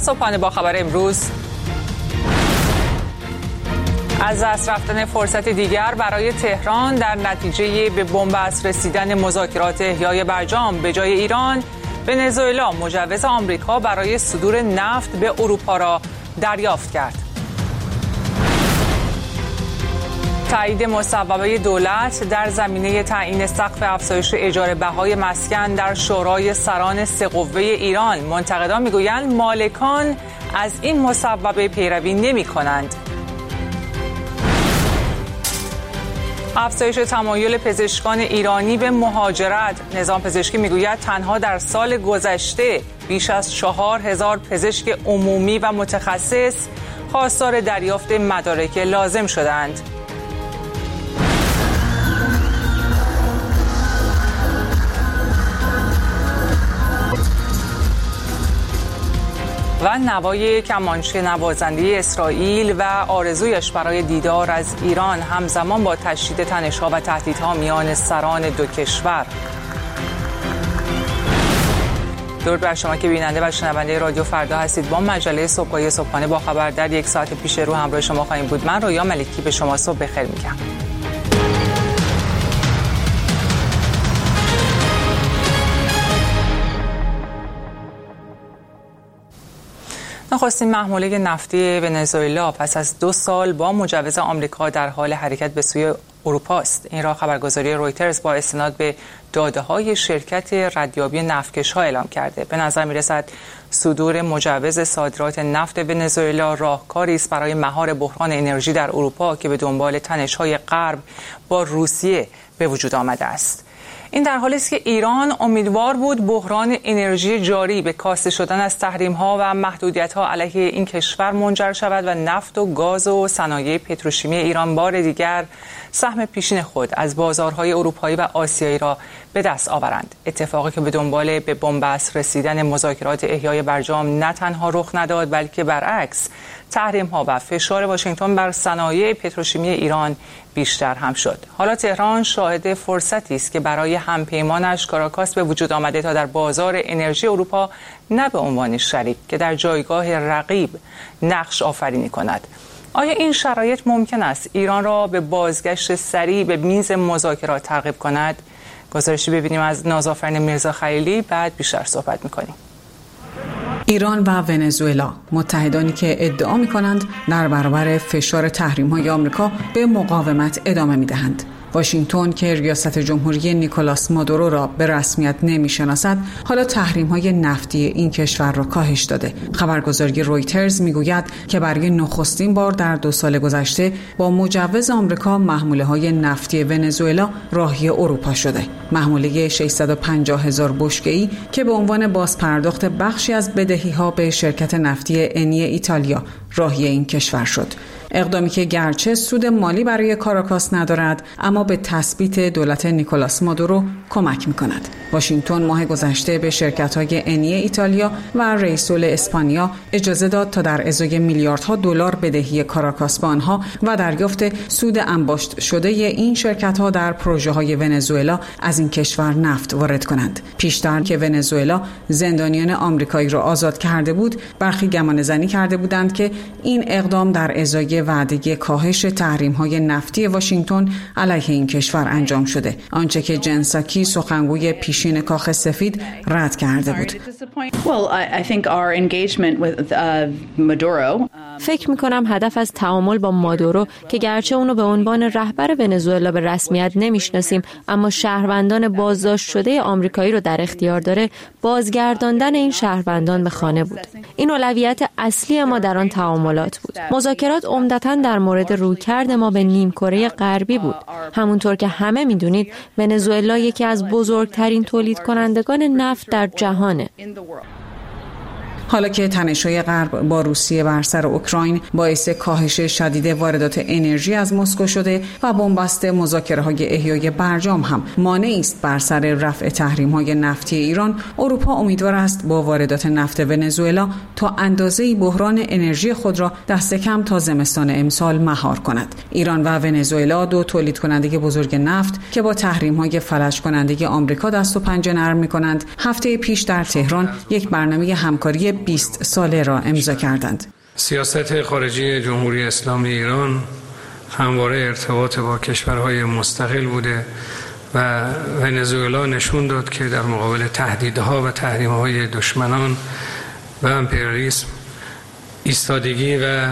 صبحانه با خبر امروز. از دست رفتن فرصت دیگر برای تهران در نتیجه به بنبست رسیدن مذاکرات احیای برجام به جای ایران، ونزوئلا مجوز آمریکا برای صدور نفت به اروپا را دریافت کرد. تایید مصوبه دولت در زمینه تعیین سقف افزایش اجاره بهای مسکن در شورای سران سه قوه ایران. منتقدان میگویند مالکان از این مصوبه پیروی نمی‌کنند. افزایش تمایل پزشکان ایرانی به مهاجرت. نظام پزشکی میگوید تنها در سال گذشته بیش از 4000 پزشک عمومی و متخصص خواستار دریافت مدارک لازم شدند. و نوای کمانچه نوازنده اسرائیل و آرزویش برای دیدار از ایران همزمان با تشدید تنش‌ها و تهدیدها میان سران دو کشور. درود بر شما که بیننده و شنونده رادیو فردا هستید. با مجله صبحانه با خبر در یک ساعت پیش رو همراه شما خواهیم بود. من رویا ملکی به شما صبح بخیر میگم. نخستین محموله نفتی ونزوئلا پس از 2 سال با مجوز آمریکا در حال حرکت به سوی اروپا است. این را خبرگزاری رویترز با استناد به داده‌های شرکت ردیابی نفتکش‌ها اعلام کرده. به نظر می‌رسد صدور مجوز صادرات نفت ونزوئلا راهکاری است برای مهار بحران انرژی در اروپا که به دنبال تنش‌های غرب با روسیه به وجود آمده است. این در حالی است که ایران امیدوار بود بحران انرژی جاری به کاسته شدن از تحریم‌ها و محدودیت‌ها علیه این کشور منجر شود و نفت و گاز و صنایع پتروشیمی ایران بار دیگر سهم پیشین خود از بازارهای اروپایی و آسیایی را به دست آورند. اتفاقی که به دنبال به بنبست رسیدن مذاکرات احیای برجام نه تنها رخ نداد بلکه برعکس تحریم‌ها و فشار واشنگتن بر صنایع پتروشیمی ایران بیشتر هم شد. حالا تهران شاهد فرصتی است که برای همپیمانش کاراکاس به وجود آمده تا در بازار انرژی اروپا نه به عنوان شریک که در جایگاه رقیب نقش آفرینی کند. آیا این شرایط ممکن است ایران را به بازگشت سریع به میز مذاکرات ترغیب کند؟ گزارشی ببینیم از نازآفرین میرزا خلیلی، بعد بیشتر صحبت می‌کنیم. ایران و ونزوئلا متحدانی که ادعا می‌کنند در برابر فشار تحریم‌های آمریکا به مقاومت ادامه می‌دهند. واشنگتن که ریاست جمهوری نیکولاس مادورو را به رسمیت نمی‌شناسد، حالا تحریم‌های نفتی این کشور را کاهش داده. خبرگزاری رویترز می‌گوید که برای نخستین بار در 2 سال گذشته با مجوز آمریکا محموله‌های نفتی ونزوئلا راهی اروپا شده. محموله 650,000 بشکه‌ای که به عنوان بازپرداخت بخشی از بدهی‌ها به شرکت نفتی انی ایتالیا راهی این کشور شد. اقدامی که گرچه سود مالی برای کاراکاس ندارد اما به تثبیت دولت نیکولاس مادورو کمک می‌کند. واشنگتن ماه گذشته به شرکت‌های انی ایتالیا و ریسول اسپانیا اجازه داد تا در ازای میلیاردها دلار بدهی کاراکاس به آنها و دریافت سود انباشت شده این شرکت‌ها در پروژه‌های ونزوئلا از این کشور نفت وارد کنند. پیشتر که ونزوئلا زندانیان آمریکایی را آزاد کرده بود، برخی گمانه‌زنی کرده بودند که این اقدام در ازای وعده کاهش تحریم‌های نفتی واشنگتن علیه این کشور انجام شده، آنچه که جن ساکی سخنگوی پیشین کاخ سفید رد کرده بود. فکر می‌کنم هدف از تعامل با مادورو که گرچه اونو به عنوان رهبر ونزوئلا به رسمیت نمیشناسیم اما شهروندان بازداشت شده آمریکایی رو در اختیار داره، بازگرداندن این شهروندان به خانه بود. این اولویت اصلی ما در آن تعاملات بود. مذاکرات عمدتاً در مورد رویکرد ما به نیمکره غربی بود. همونطور که همه میدونید ونزوئلا یکی از بزرگترین تولید کنندگان نفت در جهانه. حالا که تنش‌های غرب با روسیه بر سر اوکراین باعث کاهش شدید واردات انرژی از مسکو شده و بنبست مذاکره‌های احیای برجام هم مانعی است بر سر رفع تحریم‌های نفتی ایران، اروپا امیدوار است با واردات نفت ونزوئلا تا اندازه‌ای بحران انرژی خود را دست کم تا زمستان امسال مهار کند. ایران و ونزوئلا دو تولید کننده بزرگ نفت که با تحریم‌های فلج کننده آمریکا دست و پنجه نرم می‌کنند، هفته پیش در تهران یک برنامه همکاری 20 ساله را امضا کردند. سیاست خارجی جمهوری اسلامی ایران همواره ارتباط با کشورهای مستقل بوده و ونزوئلا نشون داد که در مقابل تهدیدها و تحریم‌های دشمنان و امپریالیسم ایستادگی و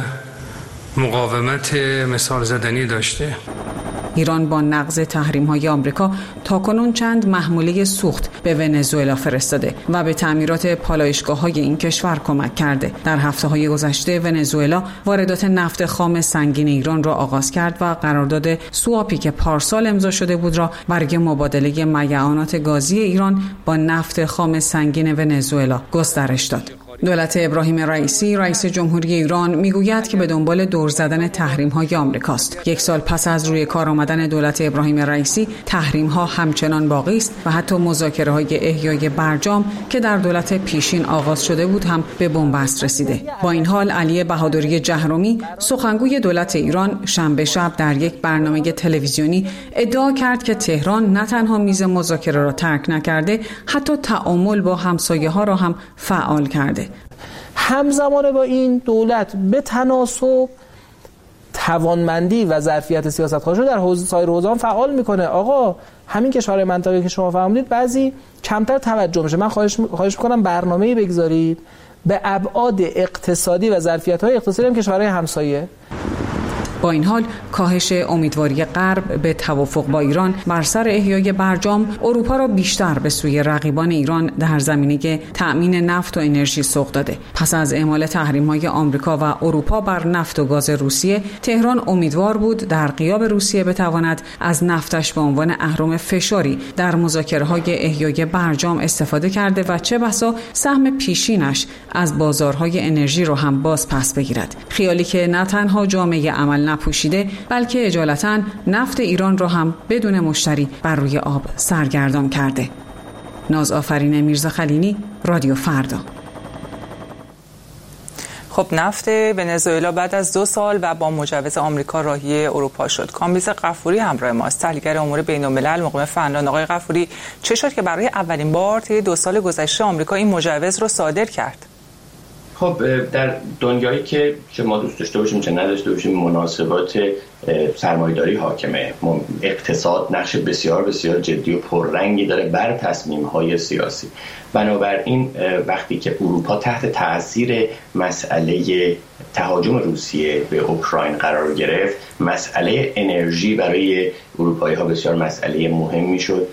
مقاومت مثال زدنی داشته. ایران با نقض تحریم‌های آمریکا تاکنون چند محموله سوخت به ونزوئلا فرستاده و به تعمیرات پالایشگاه‌های این کشور کمک کرده. در هفته‌های گذشته ونزوئلا واردات نفت خام سنگین ایران را آغاز کرد و قرارداد سواپی که پارسال امضا شده بود را برای مبادله میعانات گازی ایران با نفت خام سنگین ونزوئلا گسترش داد. دولت ابراهیم رئیسی رئیس جمهوری ایران میگوید که به دنبال دور زدن تحریم‌های آمریکاست. 1 سال پس از روی کار آمدن دولت ابراهیم رئیسی تحریم‌ها همچنان باقی است و حتی مذاکره‌های احیای برجام که در دولت پیشین آغاز شده بود هم به بنبست رسیده. با این حال علی بهادری جهرمی سخنگوی دولت ایران شنبه شب در یک برنامه تلویزیونی ادعا کرد که تهران نه تنها میز مذاکره را ترک نکرده، حتی تعامل با همسایه‌ها را هم فعال کرده. همزمان با این دولت به تناسب توانمندی و ظرفیت سیاست‌خارجی در سایر حوزه‌ها فعال میکنه. آقا همین کشورهای منطقه که شما فهمیدید بعضی کمتر توجه میشه. من خواهش میکنم برنامه‌ای بگذارید به ابعاد اقتصادی و ظرفیت‌های اقتصادی هم کشورهای همسایه. با این حال کاهش امیدواری غرب به توافق با ایران بر سر احیای برجام اروپا را بیشتر به سوی رقیبان ایران در زمینه تأمین نفت و انرژی سوق داده. پس از اعمال تحریم‌های آمریکا و اروپا بر نفت و گاز روسیه، تهران امیدوار بود در غیاب روسیه بتواند از نفتش به عنوان اهرم فشاری در مذاکره‌های احیای برجام استفاده کرده و چه بسا سهم پیشینش از بازارهای انرژی رو هم باز پس بگیرد. خیالی که نه تنها جامعه عمل نپوشیده بلکه اجالتاً نفت ایران را هم بدون مشتری بر روی آب سرگردان کرده. نازآفرین میرزا خلینی، رادیو فردا. خب نفت ونزوئلا بعد از 2 سال و با مجوز آمریکا راهی اروپا شد. کامبیز غفوری همراه ماست، تحلیلگر امور بین‌الملل مقیم فنلاند. آقای غفوری، چه شد که برای اولین بار طی 2 سال گذشته آمریکا این مجوز رو صادر کرد؟ خب در دنیایی که چه ما دوست داشته باشیم چه نداشته باشیم مناسبات سرمایه‌داری حاکمه، اقتصاد نقش بسیار بسیار جدی و پررنگی داره بر تصمیم‌های سیاسی. بنابراین وقتی که اروپا تحت تأثیر مسئله تهاجم روسیه به اوکراین قرار گرفت، مسئله انرژی برای اروپایی‌ها بسیار مسئله مهمی شد.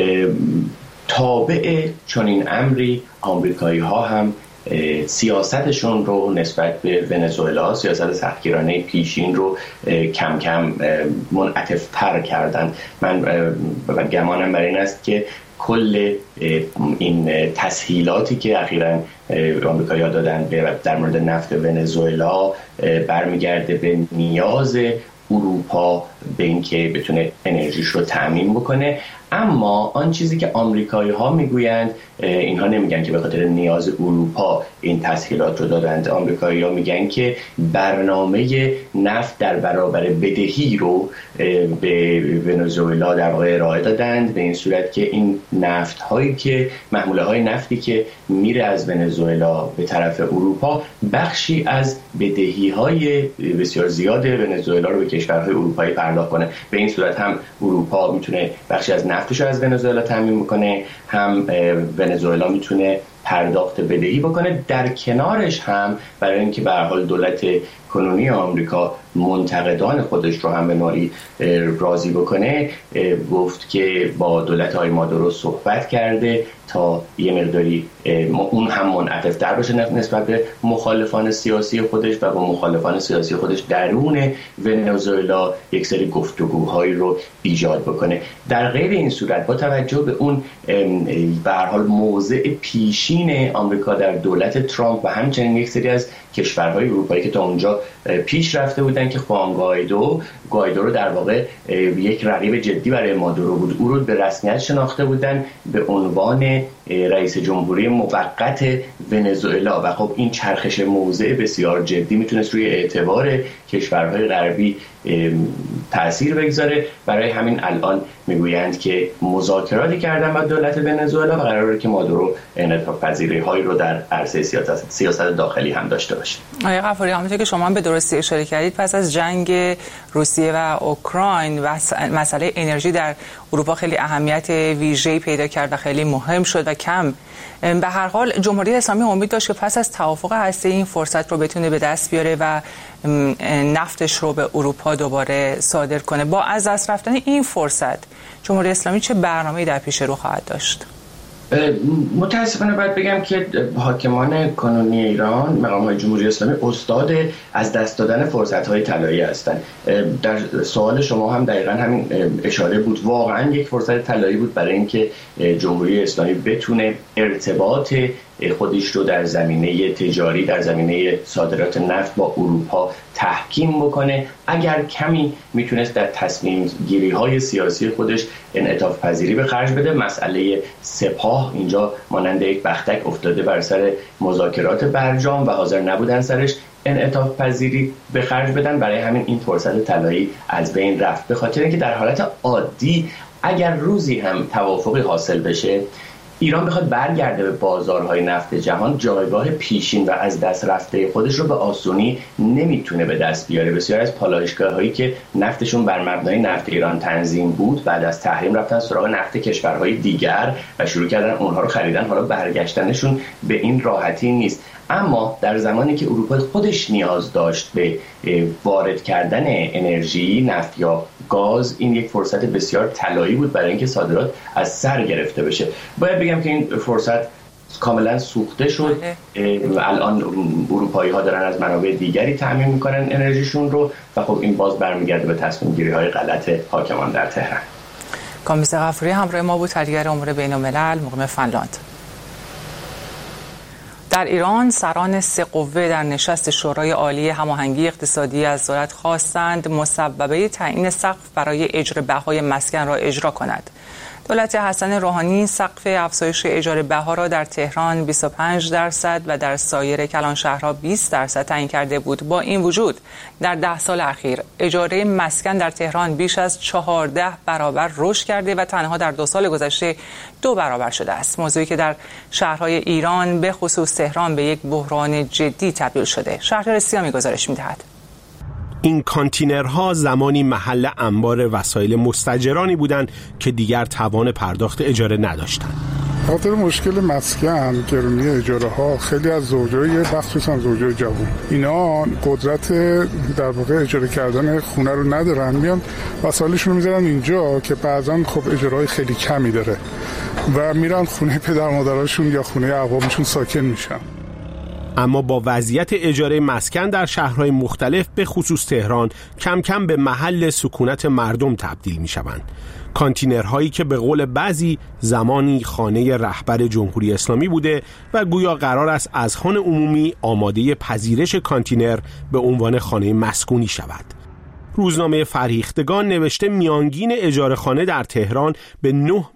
تابع چنین امری آمریکایی‌ها هم سیاستشون رو نسبت به ونزوئلا، سیاست سختگیرانه پیشین رو کم کم منعطف تر کردن. من گمانم بر این است که کل این تسهیلاتی که اخیراً آمریکایی‌ها دادن در مورد نفت ونزوئلا برمیگرده به نیاز اروپا به اینکه بتونه انرژیش رو تأمین بکنه. اما آن چیزی که آمریکایی‌ها میگویند، اینها نمیگن که به خاطر نیاز اروپا این تسهیلات رو دادند. آمریکایی‌ها میگن که برنامه نفت در برابر بدهی رو به ونزوئلا در واقع ارائه دادند، به این صورت که این نفت هایی که محموله های نفتی که میره از ونزوئلا به طرف اروپا بخشی از بدهی های بسیار زیاد ونزوئلا رو به کشورهای اروپایی پرداخت کنه. به این صورت هم اروپا میتونه بخشی از نفتش رو از ونزوئلا تامین بکنه، هم ونزوئلا میتونه پرداخت بدهی بکنه. در کنارش هم برای اینکه به هر حال دولت کنونی آمریکا منتقدان خودش رو هم به نوعی راضی بکنه، گفت که با دولت های مادورو صحبت کرده تا یه مقداری اون هم منعطف‌تر بشه نسبت به مخالفان سیاسی خودش و با مخالفان سیاسی خودش درون ونزوئلا یک سری گفتگوهایی رو ایجاد بکنه. در غیر این صورت با توجه به اون به هر حال موضع پیشین آمریکا در دولت ترامپ و همچنین یک سری از کشورهای اروپایی که تا اونجا پیش رفته بودن که خوان گایدو رو در واقع یک رقیب جدی برای مادورو بود، او رو به رسمیت شناخته بودن به عنوان رئیس جمهوری موقت ونزوئلا و خب این چرخش موضع بسیار جدی میتونست روی اعتبار کشورهای غربی تأثیر بگذاره. برای همین الان میگویند که مذاکراتی کردن با دولت ونزوئلا و قراره که مادورو انعطاف پذیری هایی رو در عرصه سیاست داخلی هم داشته باشه. آقای غفاری، همونطور که شما به درستی اشاره کردید، پس از جنگ روسیه و اوکراین مسئله انرژی در اروپا خیلی اهمیت ویژه‌ای پیدا کرد و خیلی مهم شد و کم به هر حال جمهوری اسلامی امید داشت که پس از توافق هسته‌ای این فرصت رو بتونه به دست بیاره و نفتش رو به اروپا دوباره صادر کنه. با از دست رفتن این فرصت جمهوری اسلامی چه برنامه‌ای در پیش رو خواهد داشت؟ متاسفانه باید بگم که حاکمان کنونی ایران، مقام‌های جمهوری اسلامی استاد از دست دادن فرصت‌های طلایی هستند. در سوال شما هم دقیقاً همین اشاره بود. واقعاً یک فرصت طلایی بود برای اینکه جمهوری اسلامی بتونه ارتباط خودش رو در زمینه تجاری، در زمینه صادرات نفت با اروپا تحکیم بکنه. اگر کمی میتونست در تصمیم گیری های سیاسی خودش انعطاف پذیری به خرج بده. مسئله سپاه اینجا مانند یک بختک افتاده بر سر مذاکرات برجام و حاضر نبودن سرش انعطاف پذیری به خرج بدن. برای همین این فرصت طلایی از بین رفت، به خاطر اینکه در حالت عادی اگر روزی هم توافقی حاصل بشه، ایران بخواد برگرده به بازارهای نفت جهان، جایگاه پیشین و از دست رفته خودش رو به آسونی نمیتونه به دست بیاره. بسیار از پالایشگاه‌هایی که نفتشون بر مبنای نفت ایران تنظیم بود، بعد از تحریم رفتن سراغ نفت کشورهای دیگر و شروع کردن اونها رو خریدن. حالا برگشتنشون به این راحتی نیست. اما در زمانی که اروپا خودش نیاز داشت به وارد کردن انرژی، نفت یا گاز، این یک فرصت بسیار طلایی بود برای اینکه صادرات از سر گرفته بشه. باید بگم که این فرصت کاملا سوخته شد. الان اروپایی ها دارن از منابع دیگری تامین میکنن انرژیشون رو و خب این باز برمیگرده به تصمیم گیری های غلط حاکمان در تهران. کامیس غفوری همراه ما بود، تحلیلگر امور بین الملل مقیم فنلاند. در ایران سران 3 قوه در نشست شورای عالی هماهنگی اقتصادی از دولت خواستند مسببه تعیین سقف برای اجاره بهای مسکن را اجرا کند. دولت حسن روحانی سقف افزایش اجاره بها را در تهران 25% و در سایر کلانشهرها 20% تعیین کرده بود. با این وجود در 10 سال اخیر اجاره مسکن در تهران بیش از 14 برابر رشد کرده و تنها در 2 سال گذشته 2 برابر شده است. موضوعی که در شهرهای ایران به خصوص تهران به یک بحران جدی تبدیل شده. شهریار سیامی گزارش می‌دهد. این کانتینرها زمانی محل انبار وسایل مستاجرانی بودند که دیگر توان پرداخت اجاره نداشتند. خاطر مشکل مسکن، گرونی اجاره ها، خیلی از زوجای مخصوصا زوجای جوان اینا قدرت در واقع اجاره کردن خونه رو ندارن، میان وسایلشون رو میذارن اینجا که بعضا خب اجاره های خیلی کمی داره و میرن خونه پدر مادراشون یا خونه اقوامشون ساکن میشن. اما با وضعیت اجاره مسکن در شهرهای مختلف به خصوص تهران کم کم به محل سکونت مردم تبدیل می شوند. کانتینرهایی که به قول بعضی زمانی خانه رهبر جمهوری اسلامی بوده و گویا قرار است از خان عمومی آماده پذیرش کانتینر به عنوان خانه مسکونی شود. روزنامه فرهیختگان نوشته میانگین اجاره خانه در تهران به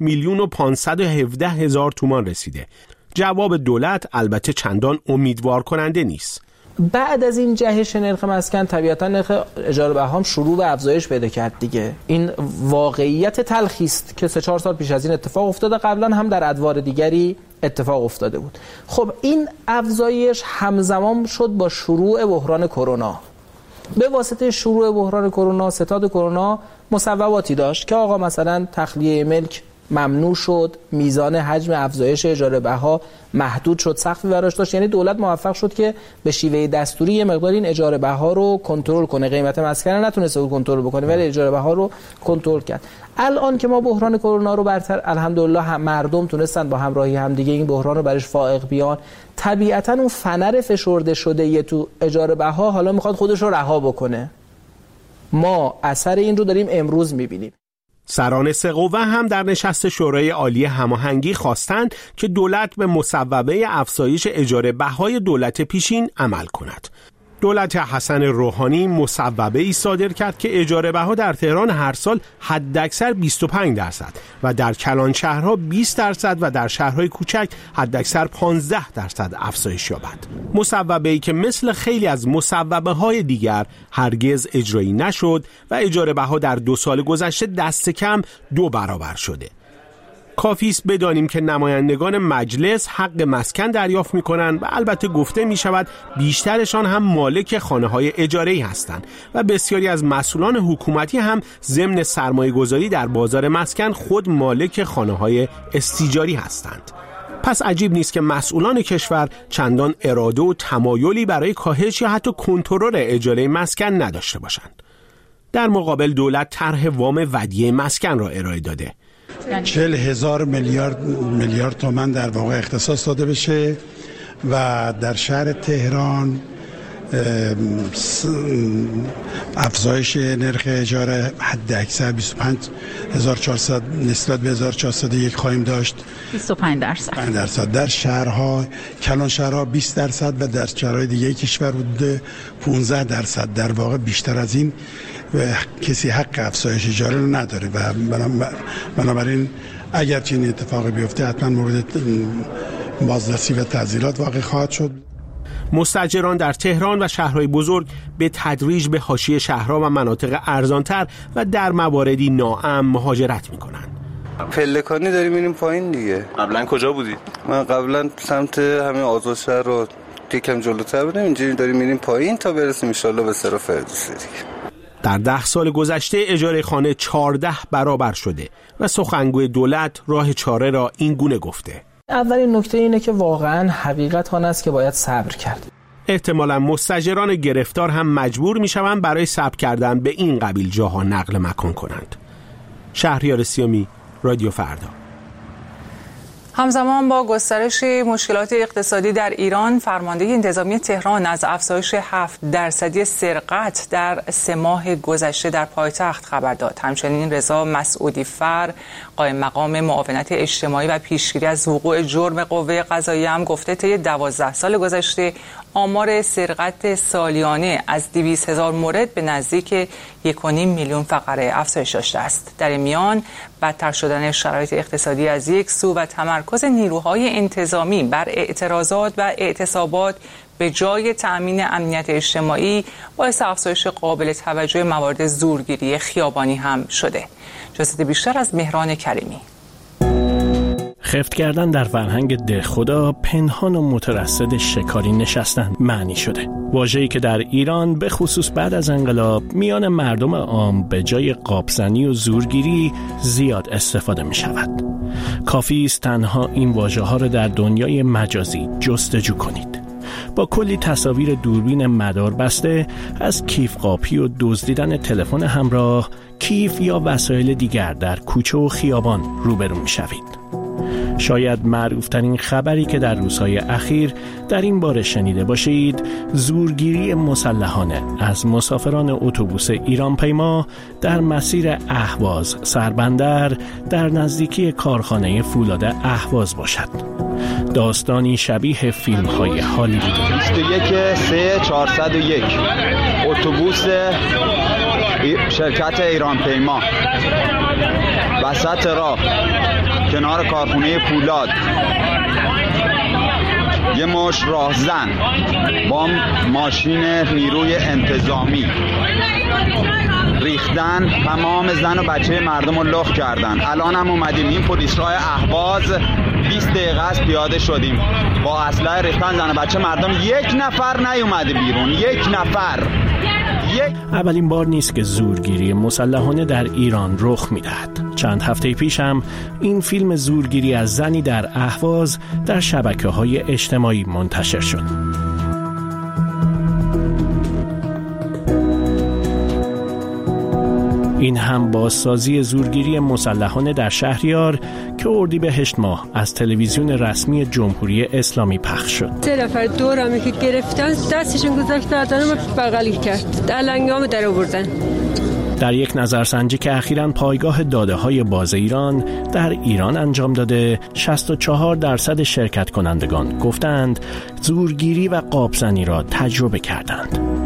9,517,000 تومان رسیده. جواب دولت البته چندان امیدوار کننده نیست. بعد از این جهش نرخ مسکن طبیعتا نرخ اجاره بهام شروع به افزایش پیدا کرد دیگه. این واقعیت تلخی است که 3-4 سال پیش از این اتفاق افتاده، قبلا هم در ادوار دیگری اتفاق افتاده بود. خب این افزایش همزمان شد با شروع بحران کرونا. به واسطه شروع بحران کرونا، ستاد کرونا مصوباتی داشت که آقا مثلا تخلیه ملک ممنوع شد، میزان حجم افزایش اجاره بها محدود شد، سقفی براش داشت. یعنی دولت موفق شد که به شیوه دستوری یه مقدار این اجاره بها رو کنترل کنه. قیمت مسکن نتونسته بود کنترل بکنه ولی اجاره بها رو کنترل کرد. الان که ما بحران کرونا رو برتر الحمدلله مردم تونستن با همراهی همدیگه این بحران رو برش فائق بیان، طبیعتا اون فنر فشرده شده یه تو اجاره بها حالا میخواد خودش رو رها بکنه. ما اثر این رو داریم امروز میبینیم. سران 3 قوه هم در نشست شورای عالی هماهنگی خواستند که دولت به مصوبه افزایش اجاره بهای دولت پیشین عمل کند. دولت حسن روحانی مصوبه‌ای صادر کرد که اجاره بها در تهران هر سال حداکثر 25% و در کلان شهرها 20% و در شهرهای کوچک حداکثر 15% افزایش یابد. مصوبه‌ای که مثل خیلی از مصوبه‌های دیگر هرگز اجرایی نشد و اجاره بها در 2 سال گذشته دست کم 2 برابر شده. کافی است بدانیم که نمایندگان مجلس حق مسکن دریافت می‌کنند و البته گفته می‌شود بیشترشان هم مالک خانه‌های اجاره‌ای هستند و بسیاری از مسئولان حکومتی هم ضمن سرمایه‌گذاری در بازار مسکن خود مالک خانه‌های استیجاری هستند. پس عجیب نیست که مسئولان کشور چندان اراده و تمایلی برای کاهش یا حتی کنترل اجاره مسکن نداشته باشند. در مقابل دولت طرح وام ودیعه مسکن را ارائه داده. 40,000 میلیارد تومان در واقع اختصاص داده بشه و در شهر تهران افزایش نرخ اجاره حداکثر 25,400 نسبت به 1401 خواهیم داشت. 25%. در شهرها کلان شهرها 20% و در شهرهای دیگه کشور حدود 15%. در واقع بیشتر از این کسی حق افزایش اجاره رو نداره و بنابراین اگر چنین اتفاقی بیفته حتما مورد بازرسی و تعزیرات واقع خواهد شد. مستاجران در تهران و شهرهای بزرگ به تدریج به حاشیه شهرها و مناطق ارزانتر و در مواردی ناامن مهاجرت میکنند. پلکانی داریم میریم پایین دیگه. قبلا کجا بودی؟ من قبلا سمت همین آزاد شهر رو یکم جلوتر بودم، اینجوری داریم میریم پایین تا برسیم ان شاءالله به صرف فردوسی دیگه. در 10 سال گذشته اجاره خانه 14 برابر شده و سخنگوی دولت راه چاره را این گونه گفته. اولین نکته اینه که واقعا حقیقت آن است که باید صبر کرد. احتمالاً مستاجران گرفتار هم مجبور میشوند برای صبر کردن به این قبیل جاها نقل مکان کنند. شهریار سیامی، رادیو فردا. همزمان با گسترش مشکلات اقتصادی در ایران، فرمانده انتظامی تهران از افزایش 7% سرقت در 3 ماه گذشته در پایتخت خبر داد. همچنین رضا مسعودی فر، قائم مقام معاونت اجتماعی و پیشگیری از وقوع جرم قوه قضاییه هم گفته طی 12 سال گذشته آمار سرقت سالیانه از 200,000 مورد به نزدیک 1.5 میلیون فقره افزایش داشته است. در این میان بدتر شدن شرایط اقتصادی از یک سو و تمرکز نیروهای انتظامی بر اعتراضات و اعتصابات به جای تأمین امنیت اجتماعی باعث افزایش قابل توجه موارد زورگیری خیابانی هم شده. جزئیات بیشتر از مهران کریمی. خفت کردن در فرهنگ دهخدا پنهان و مترصد شکاری نشستن معنی شده. واژه‌ای که در ایران به خصوص بعد از انقلاب میان مردم عام به جای قابزنی و زورگیری زیاد استفاده می شود. کافی است تنها این واژه‌ها را در دنیای مجازی جستجو کنید. با کلی تصاویر دوربین مدار بسته از کیف قاپی و دزدیدن تلفن همراه، کیف یا وسایل دیگر در کوچه و خیابان روبرو می شوید. شاید معروفترین خبری که در روزهای اخیر در این باره شنیده باشید، زورگیری مسلحانه از مسافران اتوبوس ایران پیما در مسیر اهواز سربندر در نزدیکی کارخانه فولاد اهواز باشد. داستانی شبیه فیلم‌های هالیوودی. 21301 اتوبوس شرکت ایران پیما وسط راه کنار کارخانه فولاد یه مش راهزن با ماشین نیروی انتظامی ریختن، تمام زن و بچه مردم رو لخت کردن. الان هم اومدیم این پلیس راه اهواز 20 دقیقه است پیاده شدیم با اسلحه ریختن زن و بچه مردم، 1 نفر نیومده بیرون، 1 نفر. اولین بار نیست که زورگیری مسلحانه در ایران رخ می‌دهد. چند هفته پیش هم این فیلم زورگیری از زنی در اهواز در شبکه‌های اجتماعی منتشر شد. این هم بازسازی زورگیری مسلحانه در شهریار که اردیبهشت ماه از تلویزیون رسمی جمهوری اسلامی پخش شد. 3 نفر دورمی که گرفتن دستشون گذاشتن و بغلی کرد، دلنگام در آوردن. در یک نظرسنجی که اخیراً پایگاه داده‌های باز ایران در ایران انجام داده، 64% شرکت کنندگان گفتند زورگیری و قابزنی را تجربه کردند.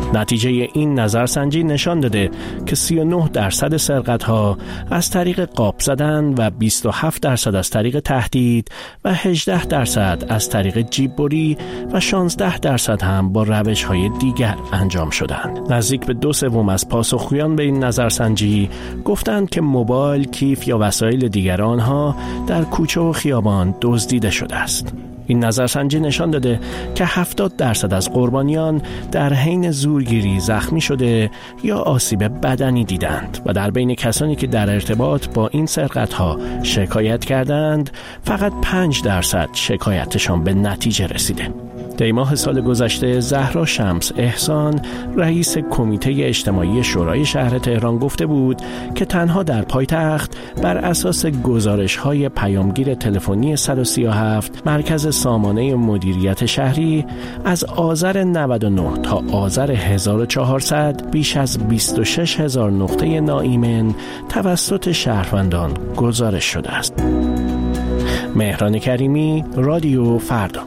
نتیجه این نظرسنجی نشان داده که 39% سرقت‌ها از طریق قاب زدن و 27% از طریق تهدید و 18% از طریق جیببری و 16% هم با روش‌های دیگر انجام شدند. نزدیک به 2/3 از پاسخگویان به این نظرسنجی گفتند که موبایل، کیف یا وسایل دیگر آنها در کوچه و خیابان دزدیده شده است. این نظرسنجی نشان داده که 70% از قربانیان در حین زورگیری زخمی شده یا آسیب بدنی دیدند و در بین کسانی که در ارتباط با این سرقت‌ها شکایت کردند فقط 5% شکایتشان به نتیجه رسیده. دیماه سال گذشته زهرا شمس احسان رئیس کمیته اجتماعی شورای شهر تهران گفته بود که تنها در پایتخت بر اساس گزارش‌های پیامگیر تلفنی 137 مرکز سامانه مدیریت شهری از آذر 99 تا آذر 1400 بیش از 26,000 نقطه ناایمن توسط شهروندان گزارش شده است. مهران کریمی، رادیو فردا.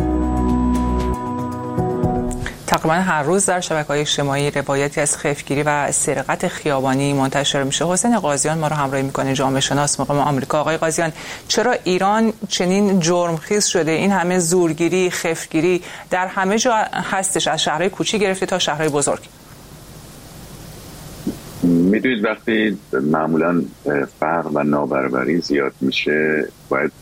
تقریبا هر روز در شبکه‌های اجتماعی روایتی از خفتگیری و سرقت خیابانی منتشر میشه. حسین قاضیان ما رو همراهی میکنه، جامعه شناس مقام آمریکا. آقای قاضیان، چرا ایران چنین جرمخیز شده؟ این همه زورگیری، خفتگیری در همه جا هستش، از شهرهای کوچیک گرفته تا شهرهای بزرگ. میدونید وقتی معمولا فقر و نابرابری زیاد میشه باید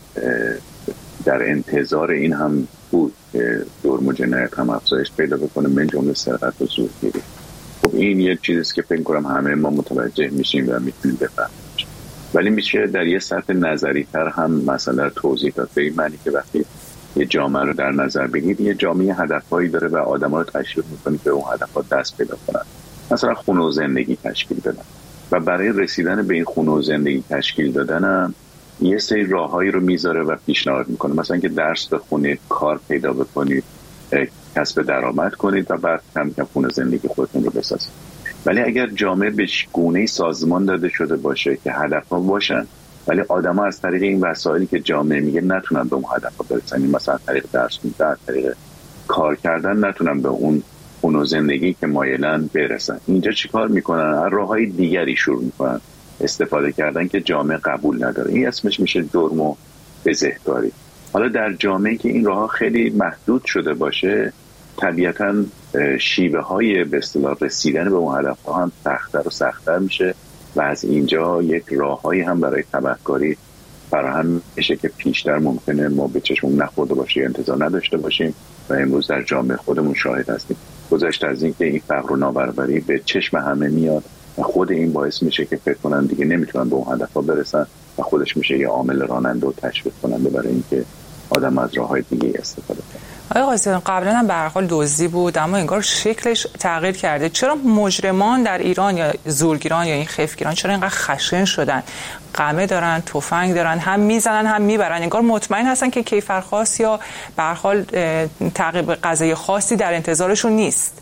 در انتظار این هم بود که جرم و جنایت هم افزایش پیدا بکنه، من جمله سرقت و زورگیری. خب این یک چیزیست که فکر کنم همه ما متوجه میشیم و میتونیم بفهمیم، ولی میشه در یه سطح نظری تر هم مسئله توضیح داد، به این معنی که وقتی یه جامعه رو در نظر بگیرید، یه جامعه هدفهایی داره و آدما رو تشویق میکنه که اون هدفها دست پیدا کنن. مثلا خونه و زندگی تشکیل بدن و برای رسیدن به این خونه و زندگی تشکیل دادن یه سری راههایی رو میذاره و پیشنهاد میکنه، مثلا که درس بخونید، کار پیدا بکنید، کسب درآمد کنید و بعد کم کم خونه زندگی خودتون رو بسازید. ولی اگر جامعه به گونه‌ای سازمان داده شده باشه که هدفها باشن ولی آدما از طریق این وسایلی که جامعه میگه نتونن به اون هدفها برسن، مثلا از طریق درس خوندن، از طریق کار کردن نتونن به اون خونه و زندگی که مایلن برسن، اینجا چیکار میکنن؟ از راههای دیگری شروع میکنن استفاده کردن که جامعه قبول نداره. این اسمش میشه جرم و بزهکاری. حالا در جامعه که این راهها خیلی محدود شده باشه، طبیعتاً شیوه های به اصطلاح رسیدن به اون هدفها هم سخت‌تر و سخت‌تر میشه و از اینجا یک راههایی هم برای تبهکاری فراهم میشه که پیشتر ممکنه ما به چشممون نخورده باشه، انتظار نداشته باشیم و امروز در جامعه خودمون شاهد هستیم. گذشته از این که این فقر و نابرابری به چشم همه میاد و خود این باعث میشه که فکر کنن دیگه نمیتونن به اون هدفها برسن و خودش میشه یه عامل راننده و تشویق کننده برای اینکه آدم از راههای دیگه استفاده کنه. آقای قاضیان، قبلا هم به هر حال دزدی بود اما انگار شکلش تغییر کرده. چرا مجرمان در ایران یا زورگیران یا این خفتگیران چرا اینقدر خشن شدن؟ قمه دارن، تفنگ دارن، هم میزنن هم میبرن، انگار مطمئن هستن که کیفرخواست یا به هر حال تعقیب قضایی خاصی در انتظارشون نیست.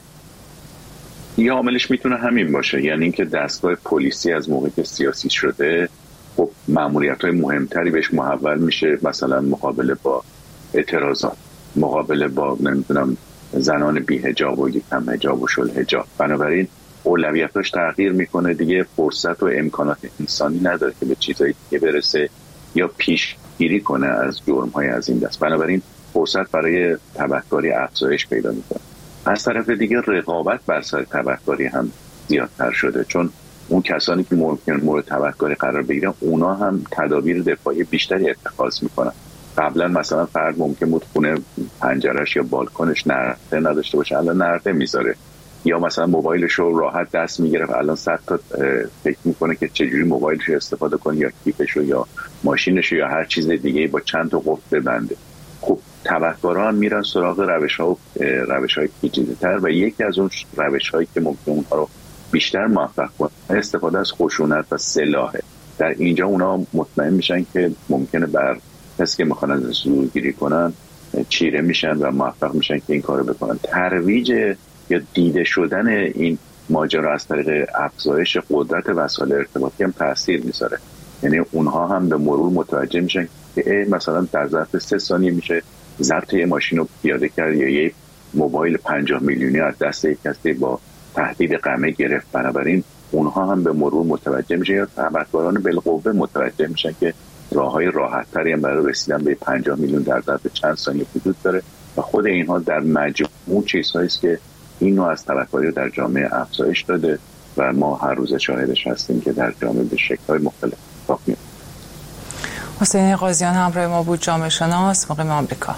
یه عاملش میتونه همین باشه، یعنی اینکه دستگاه پلیسی از موقعی که سیاسی شده خب مأموریت‌های مهمتری بهش محول میشه، مثلا مقابله با اعتراضات، مقابله با نمیدونم زنان بی‌حجاب و کم حجاب و شل حجاب. بنابراین اولویتاش تغییر میکنه، دیگه فرصت و امکانات انسانی نداره که به چیزایی دیگه برسه یا پیشگیری کنه از جرم‌های از این دست. بنابراین فرصت برای تبهکاری افزایش پیدا میکنه. از طرف دیگه رقابت بر سر تبهکاری هم زیادتر شده، چون اون کسانی که ممکن مورد تبهکاری قرار بگیرن اونا هم تدابیر دفاعی بیشتری اتخاذ میکنن. قبلا مثلا فرد ممکن بود خونه پنجره‌اش یا بالکنش نرده نداشته باشه، الان نرده میذاره، یا مثلا موبایلش رو راحت دست میگیره، الان 100 تا فکر میکنه که چجوری موبایلش رو استفاده کنه یا کیفش رو یا ماشینش رو یا هر چیز دیگه با چند تا قفل ببنده. خب تبهکاران میرن سراغ روش‌های پیچیده‌تر و یکی از اون روش‌هایی که ممکن اونها رو بیشتر موفق کنه استفاده از خشونت و سلاحه. در اینجا اونا مطمئن میشن که ممکنه بر کسی که میخوان از زورگیری کنن چیره میشن و موفق میشن که این کارو بکنن. ترویج یا دیده شدن این ماجرا از طریق افزایش قدرت وسایل ارتباطی هم تاثیر میذاره، یعنی اونها هم به مرور متوجه میشن که مثلا در ظرف 3 ثانیه میشه ضبط یه ماشین رو پیاده کرد یا یه موبایل 50 میلیونی از دست یک کسی با تهدید قمع گرفت. بنابراین اونها هم به مرور متوجه میشن یا خبرنگاران بالقوه متوجه میشن که راههای راحت‌تری هم برای رسیدن به 50 میلیون در ظرف چند ثانیه وجود داره و خود اینها در مجموع چیزهایی است که این نوع از تبهکاری در جامعه افزایش داده و ما هر روز شاهدش هستیم که در جامعه به شکل‌های مختلف اتفاق میفته. حسین قاضیان همراه ما بود، جامعه شناس مقیم آمریکا.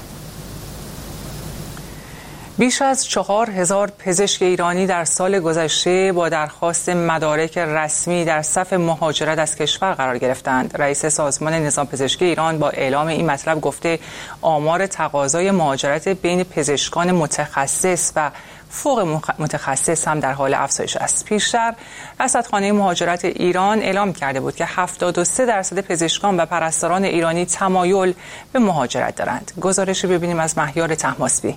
بیش از 4000 پزشک ایرانی در سال گذشته با درخواست مدارک رسمی در صف مهاجرت از کشور قرار گرفتند. رئیس سازمان نظام پزشکی ایران با اعلام این مطلب گفته آمار تقاضای مهاجرت بین پزشکان متخصص و فوق متخصص هم در حال افزایش است. پیشتر رصدخانه مهاجرت ایران اعلام کرده بود که 73% پزشکان و پرستاران ایرانی تمایل به مهاجرت دارند. گزارشی ببینیم از مهیار طهماسبی.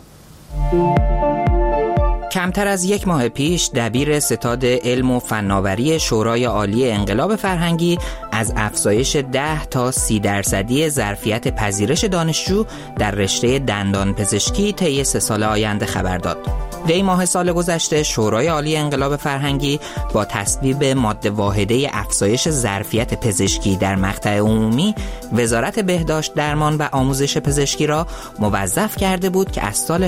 کمتر از یک ماه پیش دبیر ستاد علم و فناوری شورای عالی انقلاب فرهنگی از افزایش 10 تا 30% ظرفیت پذیرش دانشجو در رشته دندان پزشکی طی 3 سال آینده خبر داد. دی ماه سال گذشته شورای عالی انقلاب فرهنگی با تصویب ماده واحده افزایش ظرفیت پزشکی در مقطع عمومی وزارت بهداشت، درمان و آموزش پزشکی را موظف کرده بود که از سال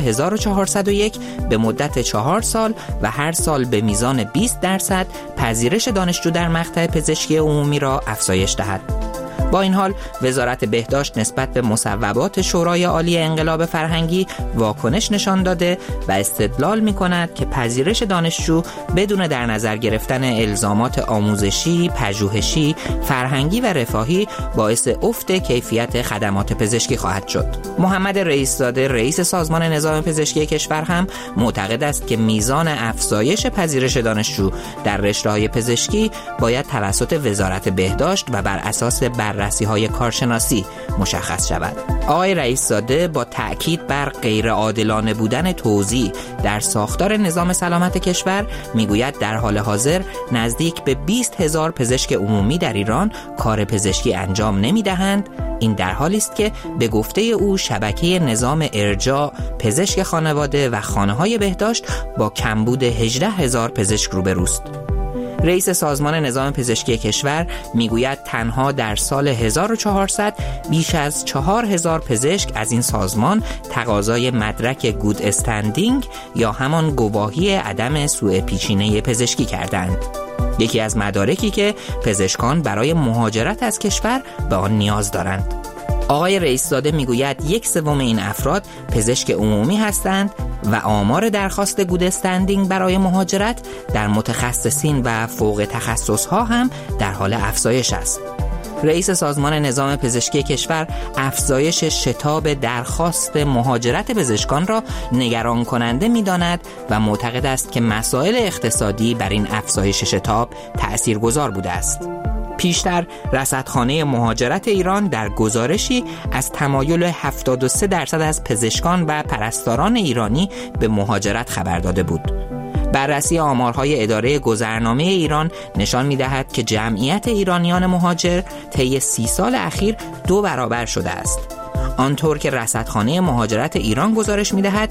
1401 به مدت 4 سال و هر سال به میزان 20% پذیرش دانشجو در مقطع پزشکی عمومی را افزایش دهد. با این حال وزارت بهداشت نسبت به مصوبات شورای عالی انقلاب فرهنگی واکنش نشان داده و استدلال می‌کند که پذیرش دانشجو بدون در نظر گرفتن الزامات آموزشی، پژوهشی، فرهنگی و رفاهی باعث افت کیفیت خدمات پزشکی خواهد شد. محمد رئیس‌زاده رئیس سازمان نظام پزشکی کشور هم معتقد است که میزان افزایش پذیرش دانشجو در رشته‌های پزشکی باید توسط وزارت بهداشت و بر اساس بررسی‌های کارشناسی مشخص شود. آقای رئیس‌زاده با تأکید بر غیر عادلانه بودن توزیع در ساختار نظام سلامت کشور میگوید در حال حاضر نزدیک به 20,000 پزشک عمومی در ایران کار پزشکی انجام نمی‌دهند. این در حالی است که به گفته او شبکه نظام ارجاع، پزشک خانواده و خانه‌های بهداشت با کمبود 18,000 پزشک روبروست. رئیس سازمان نظام پزشکی کشور میگوید تنها در سال 1400 بیش از 4000 پزشک از این سازمان تقاضای مدرک گود استندینگ یا همان گواهی عدم سوء پیچینه پزشکی کردند. یکی از مدارکی که پزشکان برای مهاجرت از کشور به آن نیاز دارند. آقای رئیس‌زاده میگوید 1/3 این افراد پزشک عمومی هستند و آمار درخواست گود استندینگ برای مهاجرت در متخصصین و فوق تخصصها هم در حال افزایش است. رئیس سازمان نظام پزشکی کشور افزایش شتاب درخواست مهاجرت پزشکان را نگران کننده می‌داند و معتقد است که مسائل اقتصادی بر این افزایش شتاب تأثیرگذار بوده است. پیشتر رصدخانه مهاجرت ایران در گزارشی از تمایل 73% از پزشکان و پرستاران ایرانی به مهاجرت خبر داده بود. بررسی آمارهای اداره گذرنامه ایران نشان می‌دهد که جمعیت ایرانیان مهاجر طی 30 سال اخیر 2 برابر شده است. آنطور که رصدخانه مهاجرت ایران گزارش می‌دهد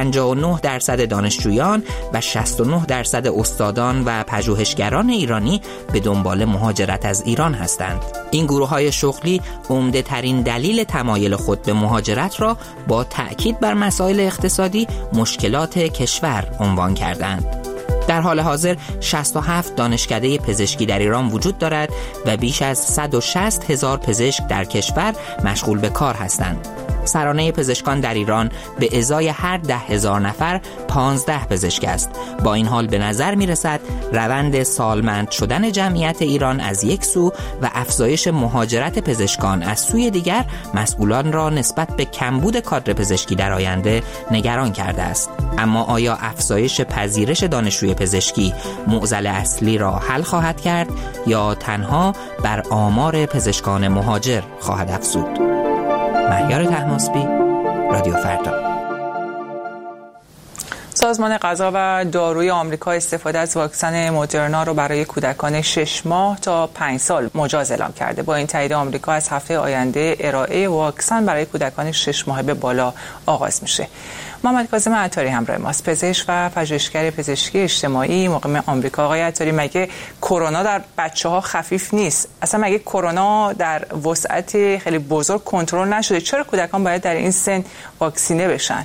59% دانشجویان و 69% استادان و پژوهشگران ایرانی به دنبال مهاجرت از ایران هستند. این گروه‌های شغلی عمده‌ترین دلیل تمایل خود به مهاجرت را با تأکید بر مسائل اقتصادی مشکلات کشور عنوان کردند. در حال حاضر 67 دانشکده پزشکی در ایران وجود دارد و بیش از 160,000 پزشک در کشور مشغول به کار هستند. سرانه پزشکان در ایران به ازای هر 10,000 نفر 15 پزشک است. با این حال به نظر می رسد روند سالمند شدن جمعیت ایران از یک سو و افزایش مهاجرت پزشکان از سوی دیگر مسئولان را نسبت به کمبود کادر پزشکی در آینده نگران کرده است. اما آیا افزایش پذیرش دانشجوی پزشکی معضل اصلی را حل خواهد کرد یا تنها بر آمار پزشکان مهاجر خواهد افزود؟ مهیار طهماسبی، رادیو فردا. سازمان غذا و داروی آمریکا استفاده از واکسن مدرنا رو برای کودکان 6 ماه تا 5 سال مجاز اعلام کرده. با این تایید آمریکا از هفته آینده ارائه واکسن برای کودکان 6 ماه به بالا آغاز میشه. محمد کاظم عطاری همراه ماست، پزشک و پژوهشگر پزشکی اجتماعی مقیم آمریکا. آقای عطاری، مگه کرونا در بچه‌ها خفیف نیست؟ اصلا مگه کرونا در وسعت خیلی بزرگ کنترل نشده؟ چرا کودکان باید در این سن واکسینه بشن؟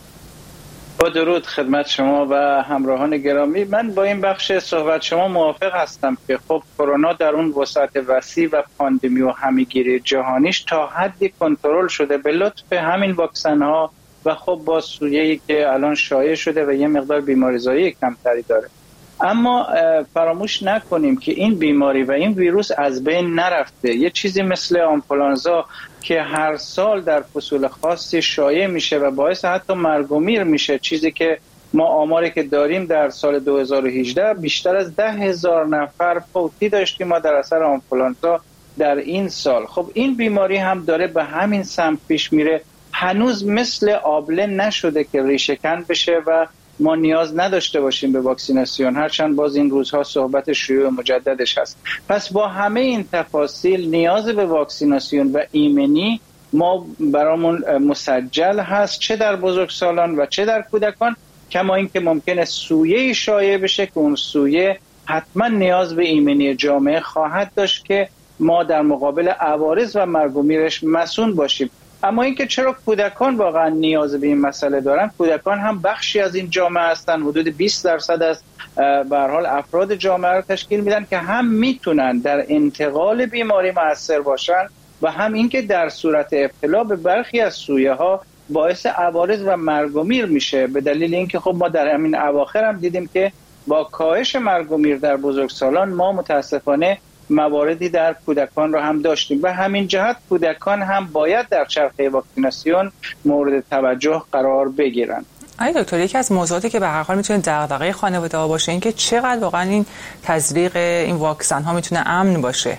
با درود خدمت شما و همراهان گرامی. من با این بخش صحبت شما موافق هستم که خب کرونا در اون وسعت وسیع و پاندمی و همه‌گیری جهانیش تا حدی کنترل شده به لطف همین واکسن ها و خب با سویه‌ای که الان شایع شده و یه مقدار بیماریزایی کمتری داره. اما فراموش نکنیم که این بیماری و این ویروس از بین نرفته. یه چیزی مثل آنفولانزا که هر سال در فصول خاصی شایع میشه و باعث حتی مرگ و میر میشه، چیزی که ما آماری که داریم در سال 2018 بیشتر از 10,000 نفر فوتی داشتیم ما در اثر آنفولانزا در این سال. خب این بیماری هم داره به همین سمت پیش میره. هنوز مثل آبله نشده که ریشه‌کن بشه و ما نیاز نداشته باشیم به واکسیناسیون، هرچند باز این روزها صحبت شیوع مجددش هست. پس با همه این تفاصیل نیاز به واکسیناسیون و ایمنی ما برامون مسجل هست، چه در بزرگسالان و چه در کودکان. کما اینکه ممکنه سویه شایع بشه که اون سویه حتما نیاز به ایمنی جامعه خواهد داشت که ما در مقابل عوارض و مرگ و میرش مسئول باشیم. اما اینکه چرا کودکان واقعا نیاز به این مسئله دارن، کودکان هم بخشی از این جامعه هستن، حدود 20% از به هر حال افراد جامعه رو تشکیل میدن که هم میتونن در انتقال بیماری مؤثر باشن و هم اینکه در صورت ابتلا به برخی از سویه ها باعث عوارض و مرگ و میر میشه. به دلیل اینکه خب ما در همین اواخر هم دیدیم که با کاهش مرگ و میر در بزرگسالان ما متاسفانه مواردی در کودکان رو هم داشتیم و همین جهت کودکان هم باید در چرخه واکسیناسیون مورد توجه قرار بگیرن. آقای دکتر، یکی از موضوعاتی که به هر حال میتونه دغدغه خانواده ها باشه این که چقدر واقعا این تزریق این واکسن ها میتونه امن باشه.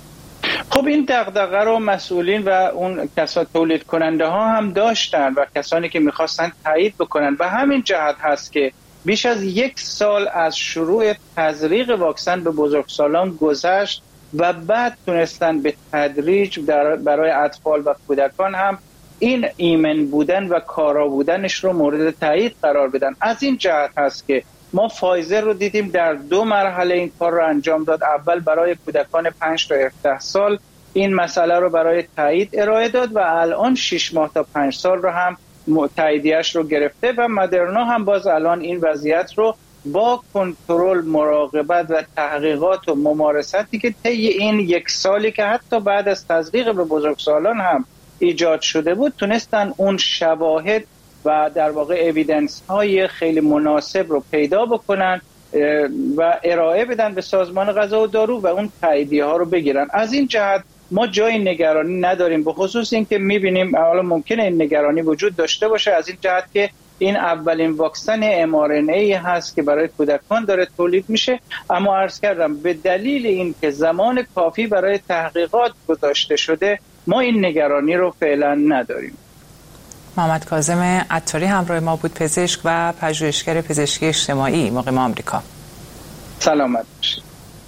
خب این دغدغه رو مسئولین و اون کسات تولید کننده ها هم داشتن و کسانی که میخواستن تایید بکنن و همین جهت هست که بیش از 1 سال از شروع تزریق واکسن به بزرگسالان گذشت و بعد تونستن به تدریج برای اطفال و کودکان هم این ایمن بودن و کارا بودنش رو مورد تایید قرار بدن. از این جهت هست که ما فایزر رو دیدیم در 2 مرحله این کار رو انجام داد. اول برای کودکان 5 تا 17 سال این مسئله رو برای تایید ارائه داد و الان 6 ماه تا 5 سال رو هم تاییدیش رو گرفته و مدرنا هم باز الان این وضعیت رو با کنترل، مراقبت و تحقیقات و ممارستی که طی این 1 سالی که حتی بعد از تزریق به بزرگسالان هم ایجاد شده بود تونستن اون شواهد و در واقع اویدنس های خیلی مناسب رو پیدا بکنن و ارائه بدن به سازمان غذا و دارو و اون تاییدیه ها رو بگیرن. از این جهت ما جای نگرانی نداریم، به خصوص این که میبینیم حالا ممکنه این نگرانی وجود داشته باشه از این جهت که این اولین واکسن mRNA هست که برای کودکان داره تولید میشه. اما عرض کردم به دلیل این که زمان کافی برای تحقیقات گذاشته شده ما این نگرانی رو فعلا نداریم. محمد کاظم عطاری همراه ما بود، پزشک و پژوهشگر پزشکی اجتماعی مقیم آمریکا. سلامت باشید.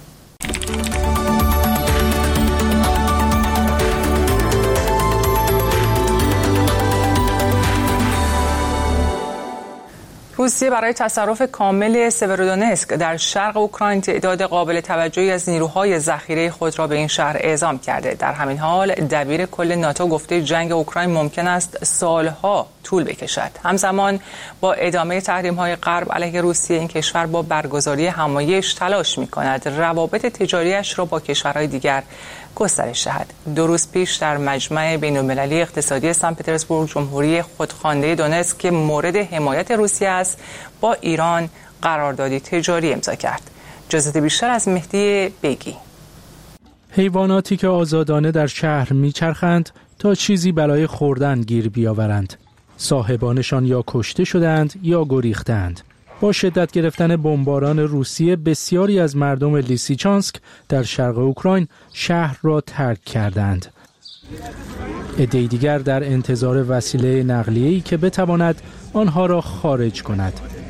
روسیه برای تصرف کامل سورودونسک در شرق اوکراین تعداد قابل توجهی از نیروهای ذخیره خود را به این شهر اعزام کرده. در همین حال دبیر کل ناتو گفته جنگ اوکراین ممکن است سالها طول بکشد. همزمان با ادامه تحریم‌های غرب علیه روسیه این کشور با برگزاری همایش تلاش می‌کند روابط تجاریش را با کشورهای دیگر گسترش دهد. 2 روز پیش در مجمع بین‌المللی اقتصادی سن پترزبورگ جمهوری خودخوانده دونتسک که مورد حمایت روسیه است با ایران قراردادی تجاری امضا کرد. جزئیات بیشتر از مهدی بیگی. حیواناتی که آزادانه در شهر میچرخند تا چیزی برای خوردن گیر بیاورند. صاحبانشان یا کشته شدند یا گریختند. با شدت گرفتن بمباران روسیه بسیاری از مردم لیسیچانسک در شرق اوکراین شهر را ترک کردند. عده‌ای دیگر در انتظار وسیله نقلیه‌ای که بتواند آنها را خارج کند.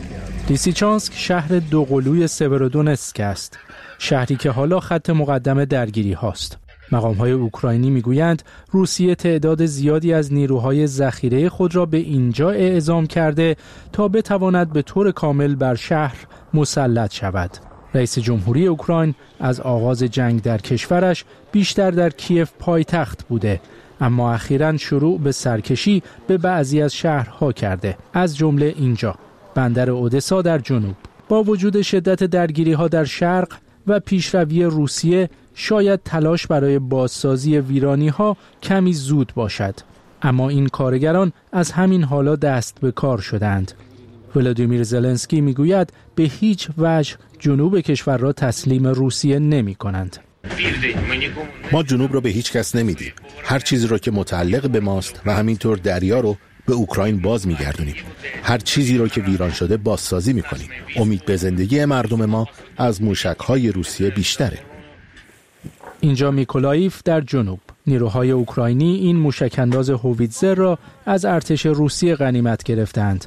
لیسیچانسک شهر دوقلوی سورودونتسک است، شهری که حالا خط مقدم درگیری هاست. مقام‌های اوکراینی میگویند روسیه تعداد زیادی از نیروهای ذخیره خود را به اینجا اعزام کرده تا بتواند به طور کامل بر شهر مسلط شود. رئیس جمهوری اوکراین از آغاز جنگ در کشورش بیشتر در کیف پایتخت بوده، اما اخیراً شروع به سرکشی به بعضی از شهرها کرده، از جمله اینجا، بندر اودسا در جنوب. با وجود شدت درگیری‌ها در شرق و پیشروی روسیه، شاید تلاش برای بازسازی ویرانی‌ها کمی زود باشد، اما این کارگران از همین حالا دست به کار شدند. ولادیمیر زلنسکی میگوید به هیچ وجه جنوب کشور را تسلیم روسیه نمی کنند. ما جنوب را به هیچ کس نمیدیم. هر چیزی را که متعلق به ماست و همینطور دریا رو به اوکراین باز میگردونیم. هر چیزی را که ویران شده بازسازی میکنیم. امید به زندگی مردم ما از موشک‌های روسیه بیشتره. اینجا میکولایف در جنوب. نیروهای اوکراینی این موشک‌انداز هوویتزر را از ارتش روسیه غنیمت گرفتند.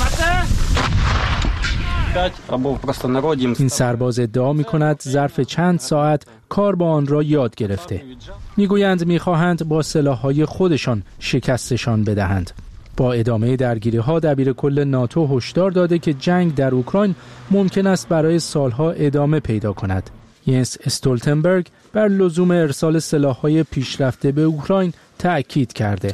این سرباز ادعا می‌کند ظرف چند ساعت کار با آن را یاد گرفته. میگویند می‌خواهند با سلاح‌های خودشان شکستشان بدهند. با ادامه درگیری‌ها دبیر کل ناتو هشدار داده که جنگ در اوکراین ممکن است برای سالها ادامه پیدا کند. ینس استولتنبرگ بر لزوم ارسال سلاح‌های پیشرفته به اوکراین تأکید کرده.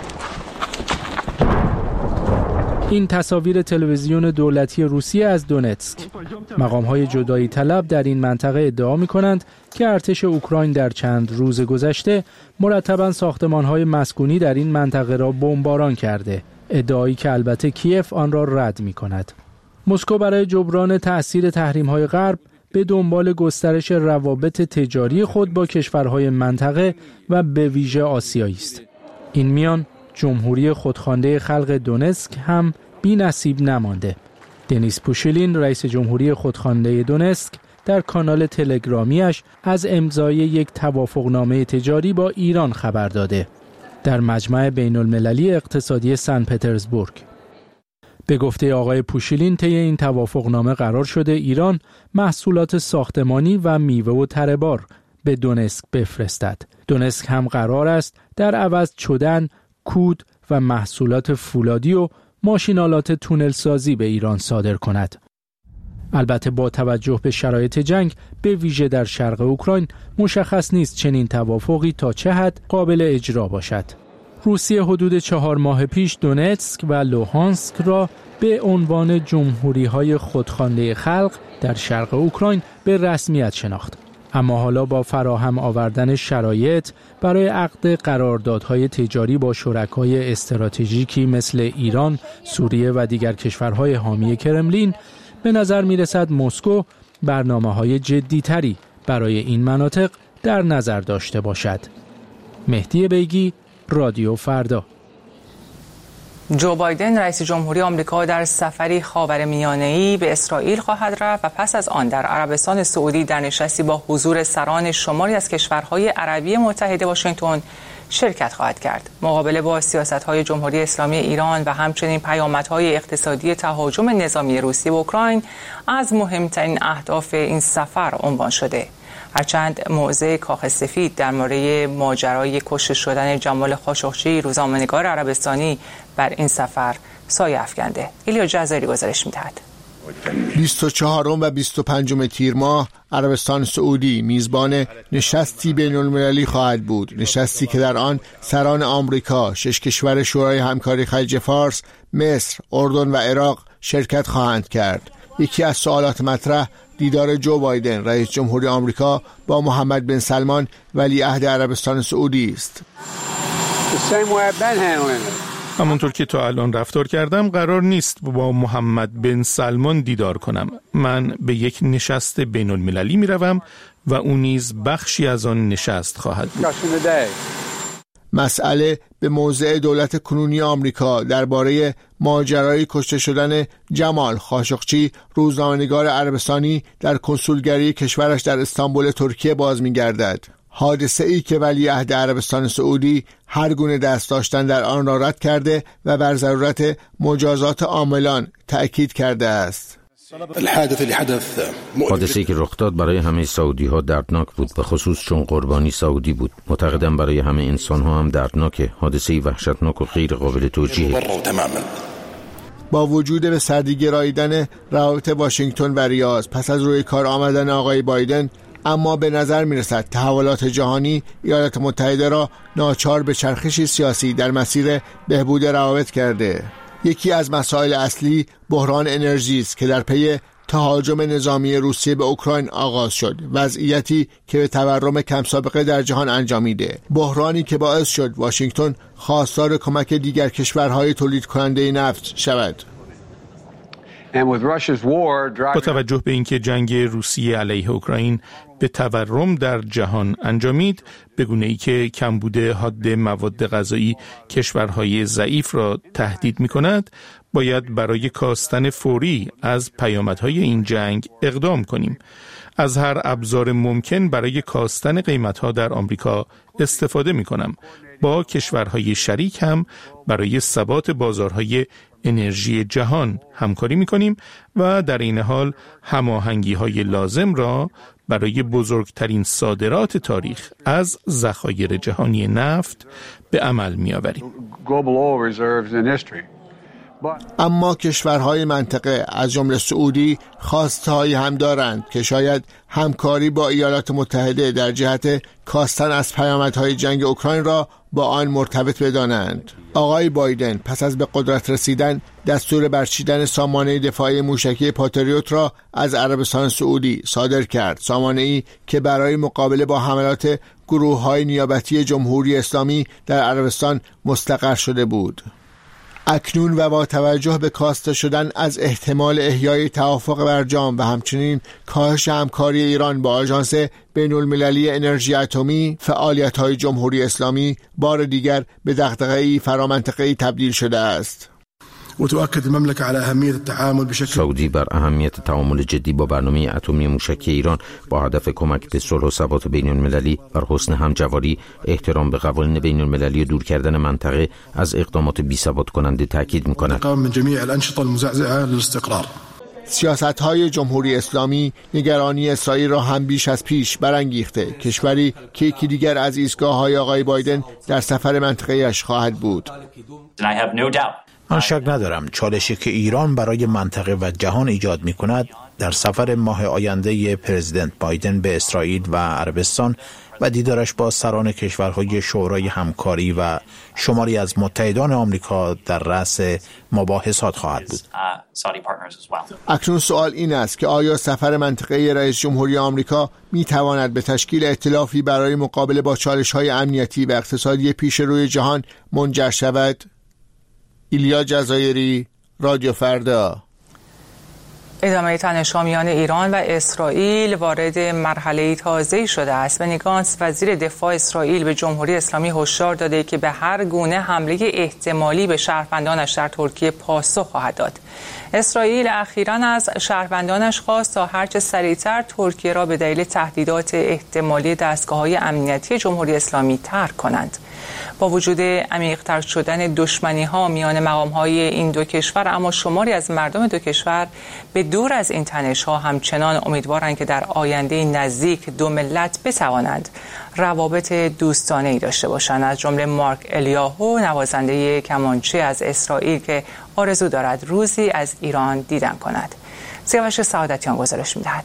این تصاویر تلویزیون دولتی روسیه از دونتسک. مقام‌های جدایی طلب در این منطقه ادعا می‌کنند که ارتش اوکراین در چند روز گذشته مرتباً ساختمان‌های مسکونی در این منطقه را بمباران کرده. ادعایی که البته کیف آن را رد می‌کند. مسکو برای جبران تأثیر تحریم‌های غرب به دنبال گسترش روابط تجاری خود با کشورهای منطقه و به ویژه آسیایی است. این میان جمهوری خودخوانده خلق دونتسک هم بی نصیب نمانده. دنیس پوشیلین رئیس جمهوری خودخوانده دونتسک در کانال تلگرامیش از امضای یک توافقنامه تجاری با ایران خبر داده. در مجمع بین‌المللی اقتصادی سن پترزبورگ. به گفته آقای پوشیلین طی این توافقنامه قرار شده ایران محصولات ساختمانی و میوه و تره‌بار به دونتسک بفرستد. دونتسک هم قرار است در عوض چدن، کود و محصولات فولادی و ماشینالات تونل سازی به ایران صادر کند. البته با توجه به شرایط جنگ به ویژه در شرق اوکراین مشخص نیست چنین توافقی تا چه حد قابل اجرا باشد. روسیه حدود 4 ماه پیش دونتسک و لوهانسک را به عنوان جمهوری‌های خودخوانده خلق در شرق اوکراین به رسمیت شناخت. اما حالا با فراهم آوردن شرایط برای عقد قراردادهای تجاری با شرکای استراتژیکی مثل ایران، سوریه و دیگر کشورهای حامی کرملین، به نظر می‌رسد مسکو برنامه‌های جدی‌تری برای این مناطق در نظر داشته باشد. مهدی بیگی، رادیو فردا. جو بایدن رئیس جمهوری آمریکا در سفری خاورمیانه‌ای به اسرائیل خواهد رفت و پس از آن در عربستان سعودی در نشستی با حضور سران شماری از کشورهای عربی متحد واشنگتن شرکت خواهد کرد. مقابله با سیاست‌های جمهوری اسلامی ایران و همچنین پیامدهای اقتصادی تهاجم نظامی روسیه به اوکراین از مهمترین اهداف این سفر عنوان شده. هرچند موضع کاخ سفید در مورد ماجرای کشته شدن جمال خاشقچی روزنامه‌نگار عربستانی بر این سفر سایه افکنده. ایلیا جزاری گزارش می‌دهد. 24 و 25 تیر ماه عربستان سعودی میزبان نشستی بین‌المللی خواهد بود. نشستی که در آن سران آمریکا، 6 کشور شورای همکاری خلیج فارس، مصر، اردن و عراق شرکت خواهند کرد. یکی از سوالات مطرح دیدار جو بایدن رئیس جمهوری آمریکا با محمد بن سلمان ولیعهد عربستان سعودی است. همونطور که تا الان رفتار کردم قرار نیست با محمد بن سلمان دیدار کنم. من به یک نشست بین المللی می روم و او نیز بخشی از آن نشست خواهد بود. مسئله به موضع دولت کنونی آمریکا درباره ماجرای کشته شدن جمال خاشقچی روزنامه‌نگار عربستانی در کنسولگری کشورش در استانبول ترکیه باز می‌گردد. حادثه ای که ولیعهد عربستان سعودی هر گونه دست داشتن در آن را رد کرده و بر ضرورت مجازات عاملان تأکید کرده است. حادثه‌ای که رخ داد برای همه سعودی‌ها دردناک بود، به خصوص چون قربانی سعودی بود. معتقدم برای همه انسان‌ها هم دردناکه. حادثه‌ای وحشتناک و غیر قابل توجیه. با وجود به سردی گراییدن روابط واشنگتن و ریاض پس از روی کار آمدن آقای بایدن، اما به نظر می‌رسد تحولات جهانی ایالات متحده را ناچار به چرخشی سیاسی در مسیر بهبود روابط کرده. یکی از مسائل اصلی بحران انرژی است که در پی تهاجم نظامی روسیه به اوکراین آغاز شد، وضعیتی که به تورم کم سابقه در جهان انجامیده، بحرانی که باعث شد واشنگتن خواستار کمک دیگر کشورهای تولید کننده نفت شود. با توجه به اینکه جنگ روسیه علیه اوکراین به تورم در جهان انجامید، به گونه‌ای که کمبود حاد مواد غذایی کشورهای ضعیف را تهدید می‌کند، باید برای کاستن فوری از پیامدهای این جنگ اقدام کنیم. از هر ابزار ممکن برای کاستن قیمت‌ها در آمریکا استفاده می‌کنم. با کشورهای شریک هم برای ثبات بازارهای انرژی جهان همکاری می‌کنیم و در این حال هماهنگی‌های لازم را برای بزرگترین صادرات تاریخ از ذخایر جهانی نفت به عمل می‌آوریم. اما کشورهای منطقه از جمله سعودی خواستهایی هم دارند که شاید همکاری با ایالات متحده در جهت کاستن از پیامدهای جنگ اوکراین را با آن مرتبط بدانند. آقای بایدن پس از به قدرت رسیدن دستور برچیدن سامانه دفاعی موشکی پاتریوت را از عربستان سعودی صادر کرد، سامانه‌ای که برای مقابله با حملات گروه‌های نیابتی جمهوری اسلامی در عربستان مستقر شده بود. اکنون و با توجه به کاسته شدن از احتمال احیای توافق برجام و همچنین کاهش همکاری ایران با آژانس بین‌المللی انرژی اتمی، فعالیت‌های جمهوری اسلامی بار دیگر به دغدغه‌ای فرامنطقه‌ای تبدیل شده است. سعودی بر اهمیت تعامل جدی با برنامه اتمی موشکی ایران با هدف کمک به صلح و ثبات بین المللی، بر حسن همجواری، احترام به قوانین بین المللی و دور کردن منطقه از اقدامات بی‌ثبات کننده تاکید می‌کند. سیاست‌های جمهوری اسلامی نگرانی اسرائیل را هم بیش از پیش برانگیخته، کشوری که یکی دیگر از ایستگاه‌های آقای بایدن در سفر منطقه‌اش خواهد بود. من شک ندارم چالشی که ایران برای منطقه و جهان ایجاد می کند در سفر ماه آینده پرزیدنت بایدن به اسرائیل و عربستان و دیدارش با سران کشورهای شورای همکاری و شماری از متحدان آمریکا در رأس مباحثات خواهد بود. اکنون سوال این است که آیا سفر منطقه رئیس جمهوری آمریکا می تواند به تشکیل ائتلافی برای مقابله با چالش‌های امنیتی و اقتصادی پیش روی جهان منجر شود؟ ایلیا جزایری، رادیو فردا. ادامه تنش‌ها میان ایران و اسرائیل وارد مرحله تازه‌ای شده است. بنی گانتز وزیر دفاع اسرائیل به جمهوری اسلامی هشدار داده که به هر گونه حمله احتمالی به شهروندانش در ترکیه پاسخ خواهد داد. اسرائیل اخیراً از شهروندانش خواست تا هرچه سریعتر ترکیه را به دلیل تهدیدات احتمالی دستگاه‌های امنیتی جمهوری اسلامی ترک کنند. با وجود عمیق‌تر شدن دشمنی‌ها میان مقام‌های این دو کشور، اما شماری از مردم دو کشور به دور از این تنش‌ها همچنان امیدوارند که در آینده نزدیک دو ملت بتوانند روابط دوستانه‌ای داشته باشند. از جمله مارک الیاهو، نوازنده کمانچه از اسرائیل که آرزو دارد روزی از ایران دیدن کند. سیاوش سعادتیان گزارش می‌دهد.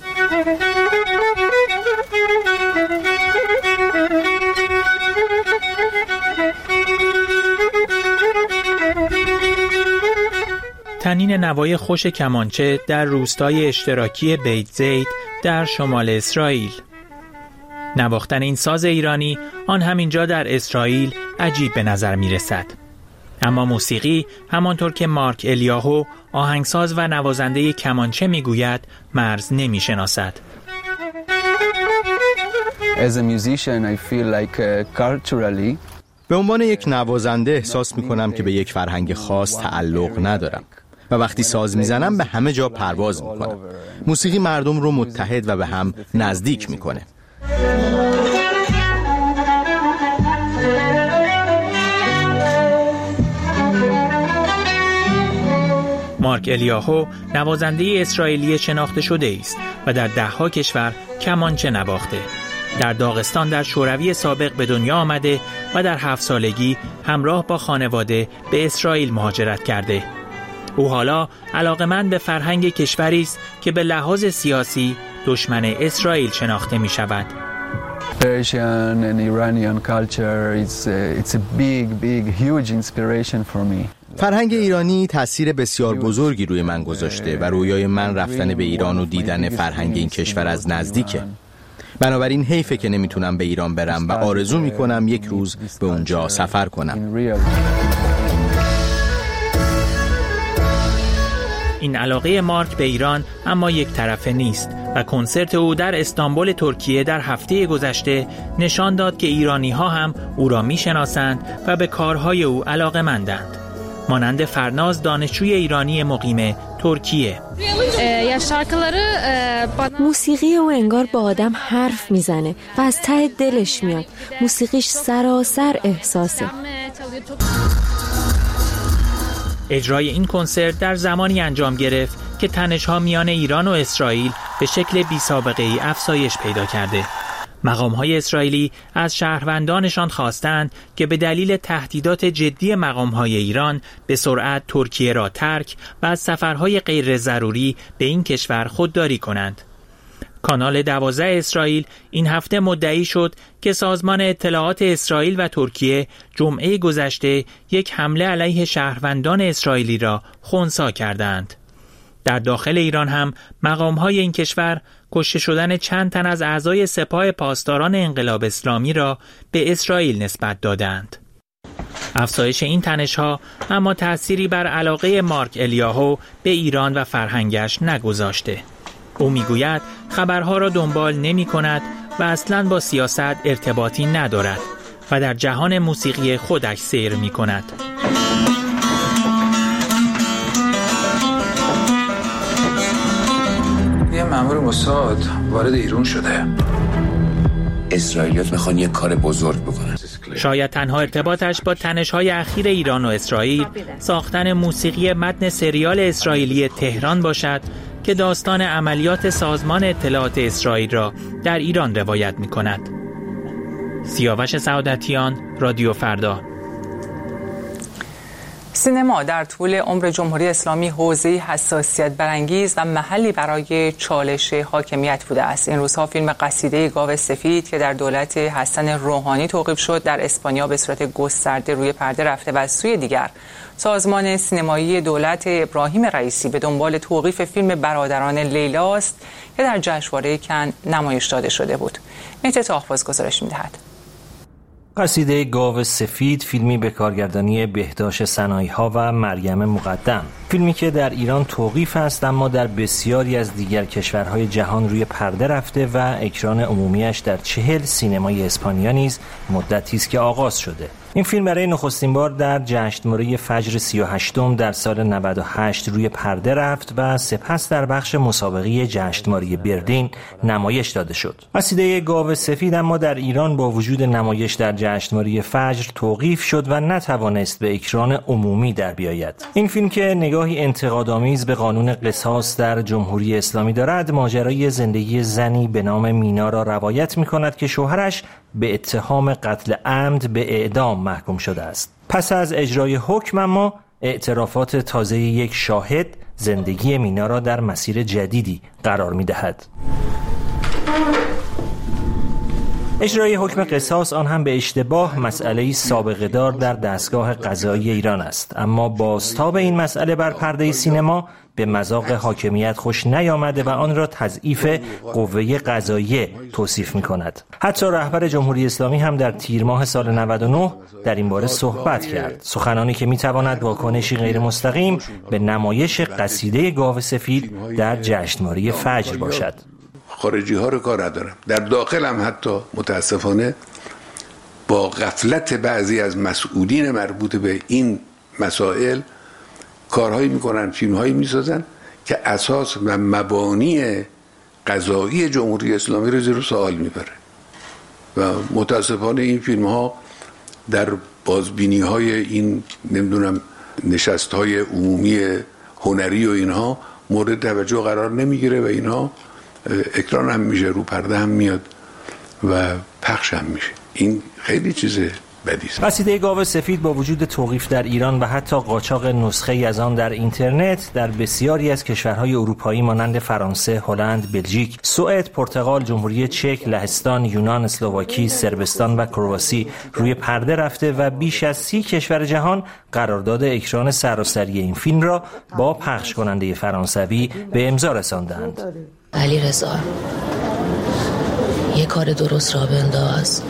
تنین نوای خوش کمانچه در روستای اشتراکی بیت زید در شمال اسرائیل. نواختن این ساز ایرانی آن همینجا در اسرائیل عجیب به نظر می رسد. اما موسیقی همانطور که مارک الیاهو آهنگساز و نوازنده کمانچه می گوید مرز نمی شناسد. به عنوان یک نوازنده احساس می کنم که به یک فرهنگ خاص تعلق ندارم و وقتی ساز میزنم به همه جا پرواز میکنم. موسیقی مردم رو متحد و به هم نزدیک میکنه. مارک الیاهو نوازنده اسرائیلی شناخته شده است و در ده‌ها کشور کمانچه نواخته. در داغستان در شوروی سابق به دنیا آمده و در 7 سالگی همراه با خانواده به اسرائیل مهاجرت کرده. او حالا علاقه‌مند به فرهنگ کشوری است که به لحاظ سیاسی دشمن اسرائیل شناخته می شود. Persian and Iranian culture it's a big huge inspiration for me. فرهنگ ایرانی تأثیر بسیار بزرگی روی من گذاشته و رویای من رفتن به ایران و دیدن فرهنگ این کشور از نزدیکه. بنابراین حیفه که نمیتونم به ایران برم و آرزو میکنم یک روز به اونجا سفر کنم. این علاقه مارک به ایران اما یک طرفه نیست و کنسرت او در استانبول ترکیه در هفته گذشته نشان داد که ایرانی‌ها هم او را می‌شناسند و به کارهای او علاقه‌مندند. مانند فرناز دانشجوی ایرانی مقیم ترکیه. موسیقی او انگار با آدم حرف میزنه و از ته دلش میاد. موسیقیش سراسر احساسه. اجرای این کنسرت در زمانی انجام گرفت که تنش‌ها میان ایران و اسرائیل به شکل بی‌سابقه‌ای افزایش پیدا کرده. مقام‌های اسرائیلی از شهروندانشان خواستند که به دلیل تهدیدات جدی مقام‌های ایران به سرعت ترکیه را ترک و از سفرهای غیر ضروری به این کشور خودداری کنند. کانال 12 اسرائیل این هفته مدعی شد که سازمان اطلاعات اسرائیل و ترکیه جمعه گذشته یک حمله علیه شهروندان اسرائیلی را خنثی کردند. در داخل ایران هم مقام‌های این کشور کشته شدن چند تن از اعضای سپاه پاسداران انقلاب اسلامی را به اسرائیل نسبت دادند. افزایش این تنش‌ها اما تأثیری بر علاقه مارک الیاهو به ایران و فرهنگش نگذاشته. او میگوید خبرها را دنبال نمی کند و اصلاً با سیاست ارتباطی ندارد و در جهان موسیقی خودش سیر می کند. یه مأمور موساد وارد ایران شده. اسرائیلیات میخوان یه کار بزرگ بکنن. شاید تنها ارتباطش با تنش‌های اخیر ایران و اسرائیل ساختن موسیقی متن سریال اسرائیلی تهران باشد که داستان عملیات سازمان اطلاعات اسرائیل را در ایران روایت می‌کند. سیاوش سعادتیان، رادیو فردا. سینما در طول عمر جمهوری اسلامی حوزه‌ای حساسیت برانگیز و محلی برای چالش حاکمیت بوده است. این روزها فیلم قصیده گاو سفید که در دولت حسن روحانی توقیف شد در اسپانیا به صورت گسترده روی پرده رفته و از سوی دیگر سازمان سینمایی دولت ابراهیم رئیسی به دنبال توقیف فیلم برادران لیلا است که در جشنواره کن نمایش داده شده بود. مهدی طاهرباز گزارش می‌دهد. قصیده گاو سفید فیلمی به کارگردانی بهداشت سنایی‌ها و مریم مقدم، فیلمی که در ایران توقیف است اما در بسیاری از دیگر کشورهای جهان روی پرده رفته و اکران عمومیش در 40 سینمای اسپانیا نیز مدتی است که آغاز شده. این فیلم برای نخستین بار در جشنواره فجر 38 در سال 98 روی پرده رفت و سپس در بخش مسابقه جشنواره برلین نمایش داده شد. قصیده گاو سفید اما در ایران با وجود نمایش در جشنواره فجر توقیف شد و نتوانست به اکران عمومی در بیاید. این فیلم که نگاهی انتقادآمیز به قانون قصاص در جمهوری اسلامی دارد، ماجرای زندگی زنی به نام مینا را روایت می‌کند که شوهرش به اتهام قتل عمد به اعدام محکوم شده است. پس از اجرای حکم اما اعترافات تازه یک شاهد زندگی مینا را در مسیر جدیدی قرار می‌دهد. اجرای حکم قصاص آن هم به اشتباه مسئله‌ای سابقه دار در دستگاه قضایی ایران است، اما بازتاب این مسئله بر پرده سینما به مذاق حاکمیت خوش نیامده و آن را تضعیف قوه قضاییه توصیف می‌کند. حتی رهبر جمهوری اسلامی هم در تیر ماه سال 99 در این باره صحبت کرد، سخنانی که می‌تواند واکنشی غیر مستقیم به نمایش قصیده گاو سفید در جشنواره فجر باشد. خارجی ها رو کار ندارم، در داخل هم حتی متاسفانه با غفلت بعضی از مسئولین مربوط به این مسائل کارهایی میکنن، فیلمهایی میسازن که اساس و مبانی قضایی جمهوری اسلامی رو زیر سوال میبره و متاسفانه این فیلم ها در بازبینی های این نشست های عمومی هنری و اینها مورد توجه قرار نمیگیره و اینها اکران هم میشه، رو پرده هم میاد و پخش هم میشه. این خیلی چیزه بدی است. قصیده گاو سفید با وجود توقیف در ایران و حتی قاچاق نسخه‌ای از آن در اینترنت در بسیاری از کشورهای اروپایی مانند فرانسه، هلند، بلژیک، سوئد، پرتغال، جمهوری چک، لهستان، یونان، اسلواکی، صربستان و کرواسی روی پرده رفته و بیش از 30 کشور جهان قرارداد اکران سراسری این فیلم را با پخش کننده فرانسوی به امضا رساندند. علیرضا، یه کار درست را بنداز،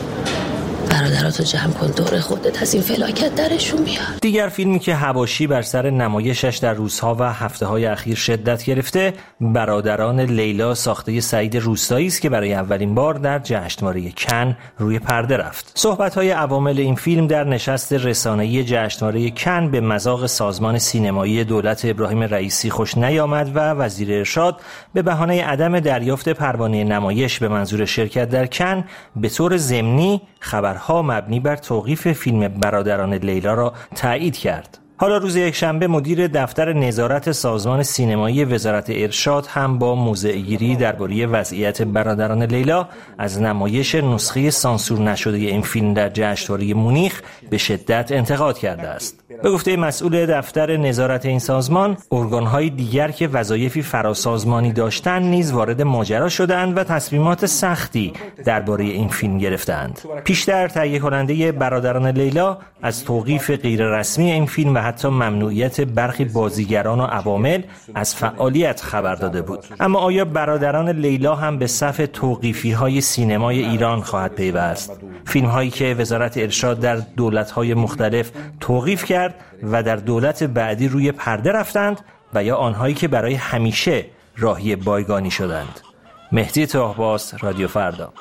برادراتو جمع کن دور خودت، از این فلاکت درشون بیار. دیگر فیلمی که حواشی بر سر نمایشش در روزها و هفته‌های اخیر شدت گرفته، برادران لیلا ساخته سعید روستایی است که برای اولین بار در جشنواره کن روی پرده رفت. صحبت‌های عوامل این فیلم در نشست رسانه‌ای جشنواره کن به مذاق سازمان سینمایی دولت ابراهیم رئیسی خوش نیامد و وزیر ارشاد به بهانه عدم دریافت پروانه نمایش به منظور شرکت در کن به طور ضمنی خبرها مبنی بر توقیف فیلم برادران لیلا را تایید کرد. حالا روز یکشنبه مدیر دفتر نظارت سازمان سینمایی وزارت ارشاد هم با موضع‌گیری درباره وضعیت برادران لیلا از نمایش نسخه سانسور نشده این فیلم در جشنواره مونیخ به شدت انتقاد کرده است. به گفته مسئول دفتر نظارت این سازمان، ارگان‌های دیگر که وظایفی فراسازمانی داشتند نیز وارد ماجرا شدند و تصمیمات سختی درباره این فیلم گرفتند. پیشتر تهیه کننده برادران لیلا از توقیف غیررسمی این فیلم و حتی ممنوعیت برخی بازیگران و عوامل از فعالیت خبر داده بود. اما آیا برادران لیلا هم به صف توقیفی‌های سینمای ایران خواهد پیوست؟ فیلم‌هایی که وزارت ارشاد در دولت‌های مختلف توقیف کرد و در دولت بعدی روی پرده رفتند و یا آنهایی که برای همیشه راهی بایگانی شدند. مهدی طاهباس، رادیو فردا.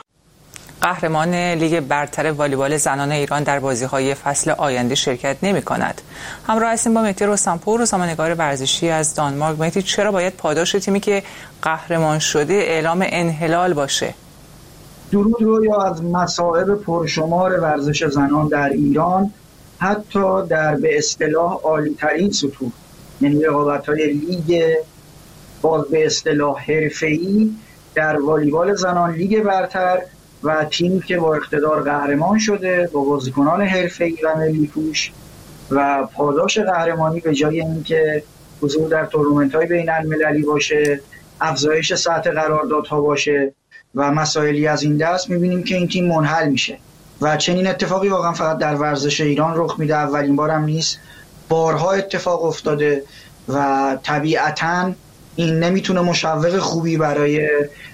قهرمان لیگ برتر والیبال زنان ایران در بازی‌های فصل آینده شرکت نمی‌کند. همراه هستیم با مهدی رستمپور، روزنامه‌نگار ورزشی از دانمارک. مهدی، چرا باید پاداش تیمی که قهرمان شده اعلام انحلال باشه؟ درود رو یا از مصائب پرشمار ورزش زنان در ایران، حتی در به اصطلاح عالی‌ترین سطوح، یعنی رقابت‌های لیگ باز به اصطلاح حرفه‌ای در والیبال زنان لیگ برتر و تیمی که با اقتدار قهرمان شده با بازیکنان حرفه‌ای و ملی پوش و پاداش قهرمانی به جای اینکه حضور در تورنمنت‌های بین‌المللی باشه، افزایش سطح قراردادها باشه و مسائلی از این دست، می‌بینیم که این تیم منحل میشه و چنین اتفاقی واقعا فقط در ورزش ایران رخ میده. اولین بارم نیست، بارها اتفاق افتاده و طبیعتاً این نمیتونه مشوق خوبی برای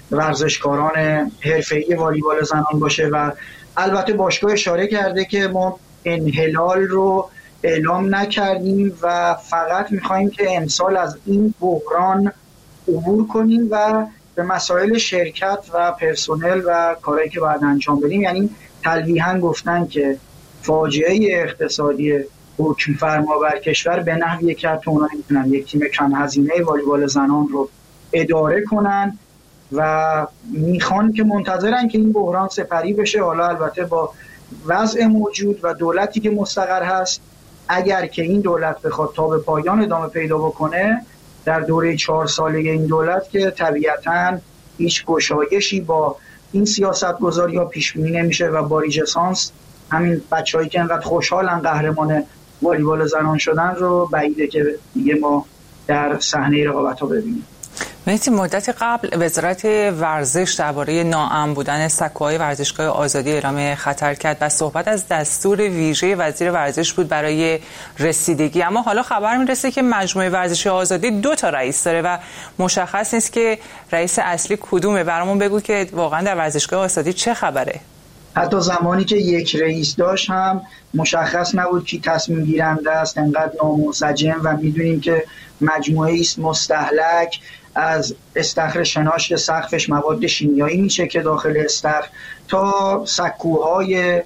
ورزشکاران حرفه‌ای والیبال زنان باشه و البته باشگاه اشاره کرده که ما انحلال رو اعلام نکردیم و فقط میخوایم که امسال از این بحران عبور کنیم و به مسائل شرکت و پرسنل و کارهایی که باید انجام بدیم، یعنی تلویحاً گفتن که فاجعه اقتصادی حکم فرما بر کشور به نحوی که حتی اونا نمیتونن یک تیم کم هزینه والیبال زنان رو اداره کنن و میخوان که منتظرن که این بحران سپری بشه. حالا البته با وضع موجود و دولتی که مستقر هست، اگر که این دولت بخواد تا به پایان ادامه پیدا بکنه در دوره 4 ساله این دولت، که طبیعتاً هیچ گشایشی با این سیاست گذاری ها پیش بینی نمیشه و با ریجسانس همین بچه‌هایی که انقدر خوشحالن قهرمان والیبال زنان شدن رو بعیده که دیگه ما در صحنه رقابت‌ها ببینیم. مهدی، مدت قبل وزارت ورزش درباره ناامن بودن سکوهای ورزشگاه آزادی اعلام خطر کرد و صحبت از دستور ویژه وزیر ورزش بود برای رسیدگی، اما حالا خبر میرسه که مجموعه ورزشی آزادی 2 تا رئیس داره و مشخص نیست که رئیس اصلی کدومه. برامون بگو که واقعا در ورزشگاه آزادی چه خبره؟ حتی زمانی که یک رئیس داشت هم مشخص نبود کی تصمیم گیرنده است، انقدر نامنسجم و میدونیم که مجموعه است مستهلک از استخر شناش سقفش مواد شیمیایی میشه که داخل استخر تا سکوهای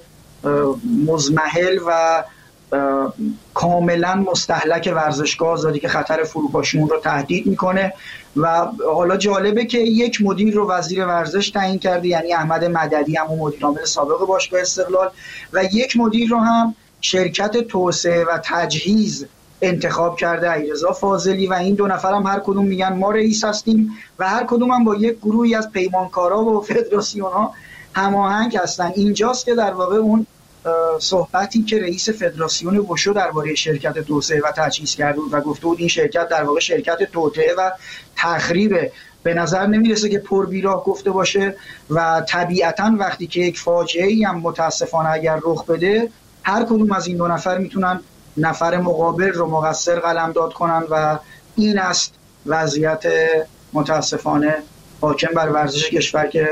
مزمحل و کاملا مستهلک ورزشگاه آزادی که خطر فروپاشیمون رو تهدید میکنه. و حالا جالبه که یک مدیر رو وزیر ورزش تعیین کرده، یعنی احمد مددی، همون مدیر عامل سابق باشگاه استقلال، و یک مدیر رو هم شرکت توسعه و تجهیز انتخاب کرده، علیرضا فاضلی، و این 2 نفر هم هر کدوم میگن ما رئیس هستیم و هر کدوم هم با یک گروهی از پیمانکارا و فدراسیون‌ها هماهنگ هستن. اینجاست که در واقع اون صحبتی که رئیس فدراسیون وشو درباره شرکت توسعه و تجهیز کرده و گفته بود این شرکت در واقع شرکت توطئه و تخریبه، به نظر نمیرسه که پر بیراه گفته باشه و طبیعتاً وقتی که یک فاجعه‌ای هم متاسفانه اگر رخ بده، هر کدوم از این 2 نفر میتونن نفر مقابل رو مقصر قلمداد کنن و این است وضعیت متاسفانه حاکم بر ورزش کشور که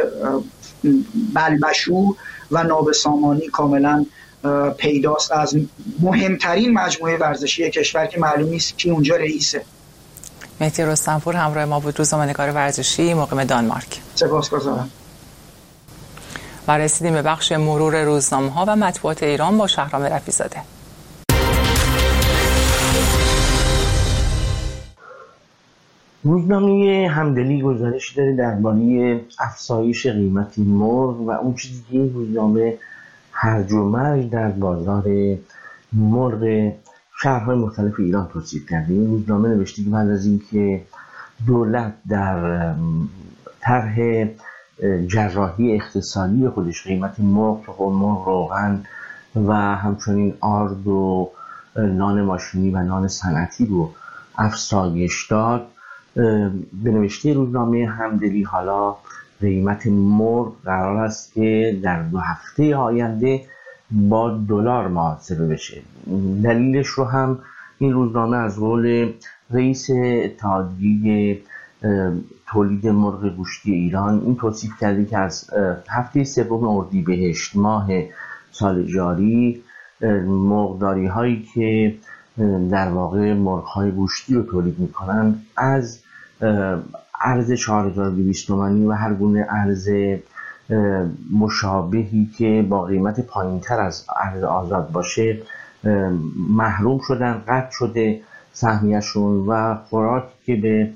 بلبشو و نابسامانی کاملا پیداست از مهمترین مجموعه ورزشی کشور که معلوم نیست کی اونجا رئیسه. مهدی رستمپور همراه ما بود، روزنامه‌نگار ورزشی مقیم دانمارک. سپاسگزارم. و رسیدیم به بخش مرور روزنامه‌ها و مطبوعات ایران با شهرام رفیع‌زاده. روزنامه همدلی گزارش داره درباره افزایش قیمت مرغ و اون چیزی که این روزنامه هرج و مرج در بازار مرغ شهرهای مختلف ایران توصیف کرده. این روزنامه نوشته که بعد از اینکه دولت در طرح جراحی اقتصادی خودش قیمت مرغ، مرغ روغن و همچنین آرد و نان ماشینی و نان صنعتی رو افزایش داد، به نوشته روزنامه همدلی حالا قیمت مرغ قرار است که در 2 هفته آینده با دلار محاسبه بشه. دلیلش رو هم این روزنامه از قول رئیس اتحادیه تولید مرغ گوشتی ایران این توصیف کرده که از هفته 3 اردیبهشت ماه سال جاری مرغداری هایی که در واقع مرغ‌های گوشتی رو تولید می‌کنن از ارز 4200 تومانی و هر گونه ارز مشابهی که با قیمت پایین‌تر از ارز آزاد باشه محروم شدن، قطع شده سهمیه‌شون و خوراکی که به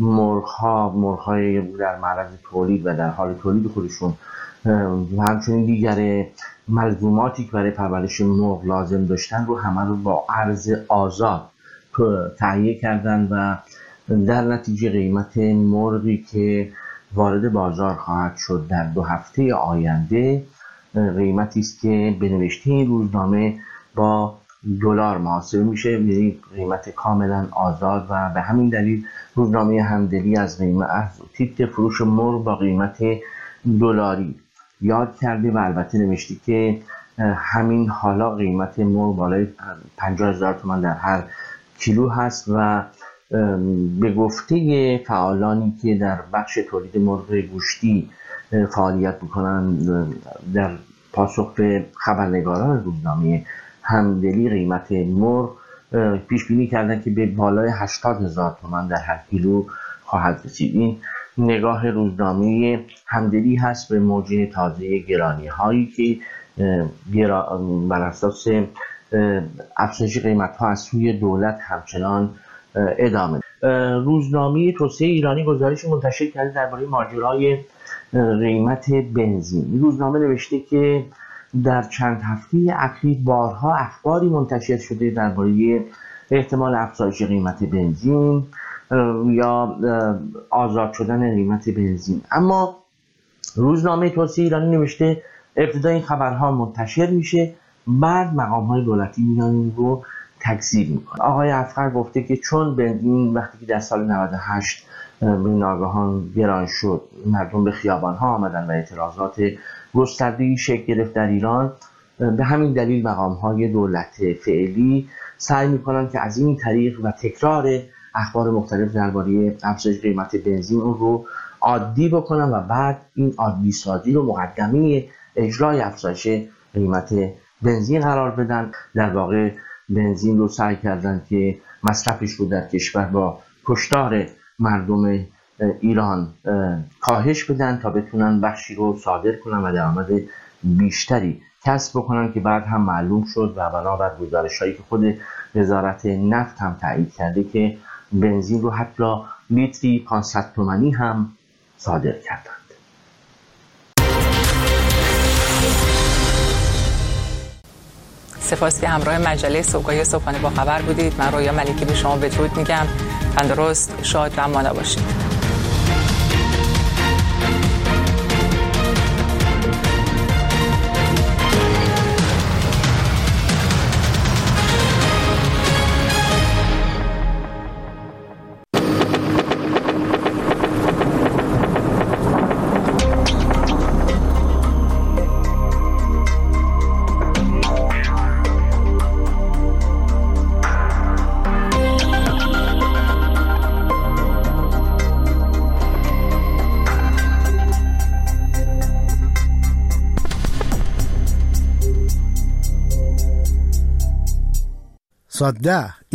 مرغ‌های در معرض تولید و در حال تولید خودشون و همچنین دیگر ملزوماتی که برای پرورش مرغ لازم داشتن رو همه رو با ارز آزاد تهیه کردن و در نتیجه قیمت مرغی که وارد بازار خواهد شد در 2 هفته آینده قیمتی است که به نوشته این روزنامه با دلار محاسبه میشه، یعنی قیمت کاملا آزاد و به همین دلیل روزنامه همدلی از تیپ فروش مرغ با قیمت دلاری یاد کرده و البته نوشته که همین حالا قیمت مرغ بالای 50,000 تومان در هر کیلو هست و به گفته فعالانی که در بخش تولید مرغ گوشتی فعالیت میکنن در پاسخ به خبرنگاران روزنامه همدلی قیمت مرغ پیش بینی کردن که به بالای 80,000 تومان در هر کیلو خواهد رسید. این نگاه روزنامه همدلی هست به موج تازه گرانی هایی که بر اساس افزایش قیمت ها از سوی دولت همچنان ادامه. روزنامه توسعه ایرانی گزارش منتشر کرده درباره ماجرای قیمت بنزین. این روزنامه نوشته که در چند هفته اخیر بارها اخباری منتشر شده درباره احتمال افزایش قیمت بنزین یا آزاد شدن قیمت بنزین، اما روزنامه توسعه ایرانی نوشته ابتدا این خبرها منتشر میشه، بعد مقام‌های دولتی میان این رو تکذیب میکنه. آقای افخر گفته که چون بنزین وقتی که در سال 98 به ناگهان گران شد، مردم به خیابان‌ها آمدن و اعتراضات گسترده‌ای شکل گرفت در ایران، به همین دلیل مقام‌های دولت فعلی سعی میکنن که از این طریق و تکرار اخبار مختلف درباره افزایش قیمت بنزین اون رو عادی بکنن و بعد این عادی سازی رو مقدمه اجرای افزایش قیمت بنزین قرار بدن. در واقع بنزین رو سعی کردن که مصرفش رو در کشور با کشتار مردم ایران کاهش بدن تا بتونن بخشی رو صادر کنن و درآمد بیشتری کسب بکنن که بعد هم معلوم شد و بنابر گزارش‌هایی که خود وزارت نفت هم تایید کرده که بنزین رو حتی لیتری 500 تومانی هم صادر کردند. سپاس که همراه مجله صبحگاهی صبحانه با خبر بودید. من رویا ملکی به شما بدرود میگم. تندرست، شاد و مانا باشید. صد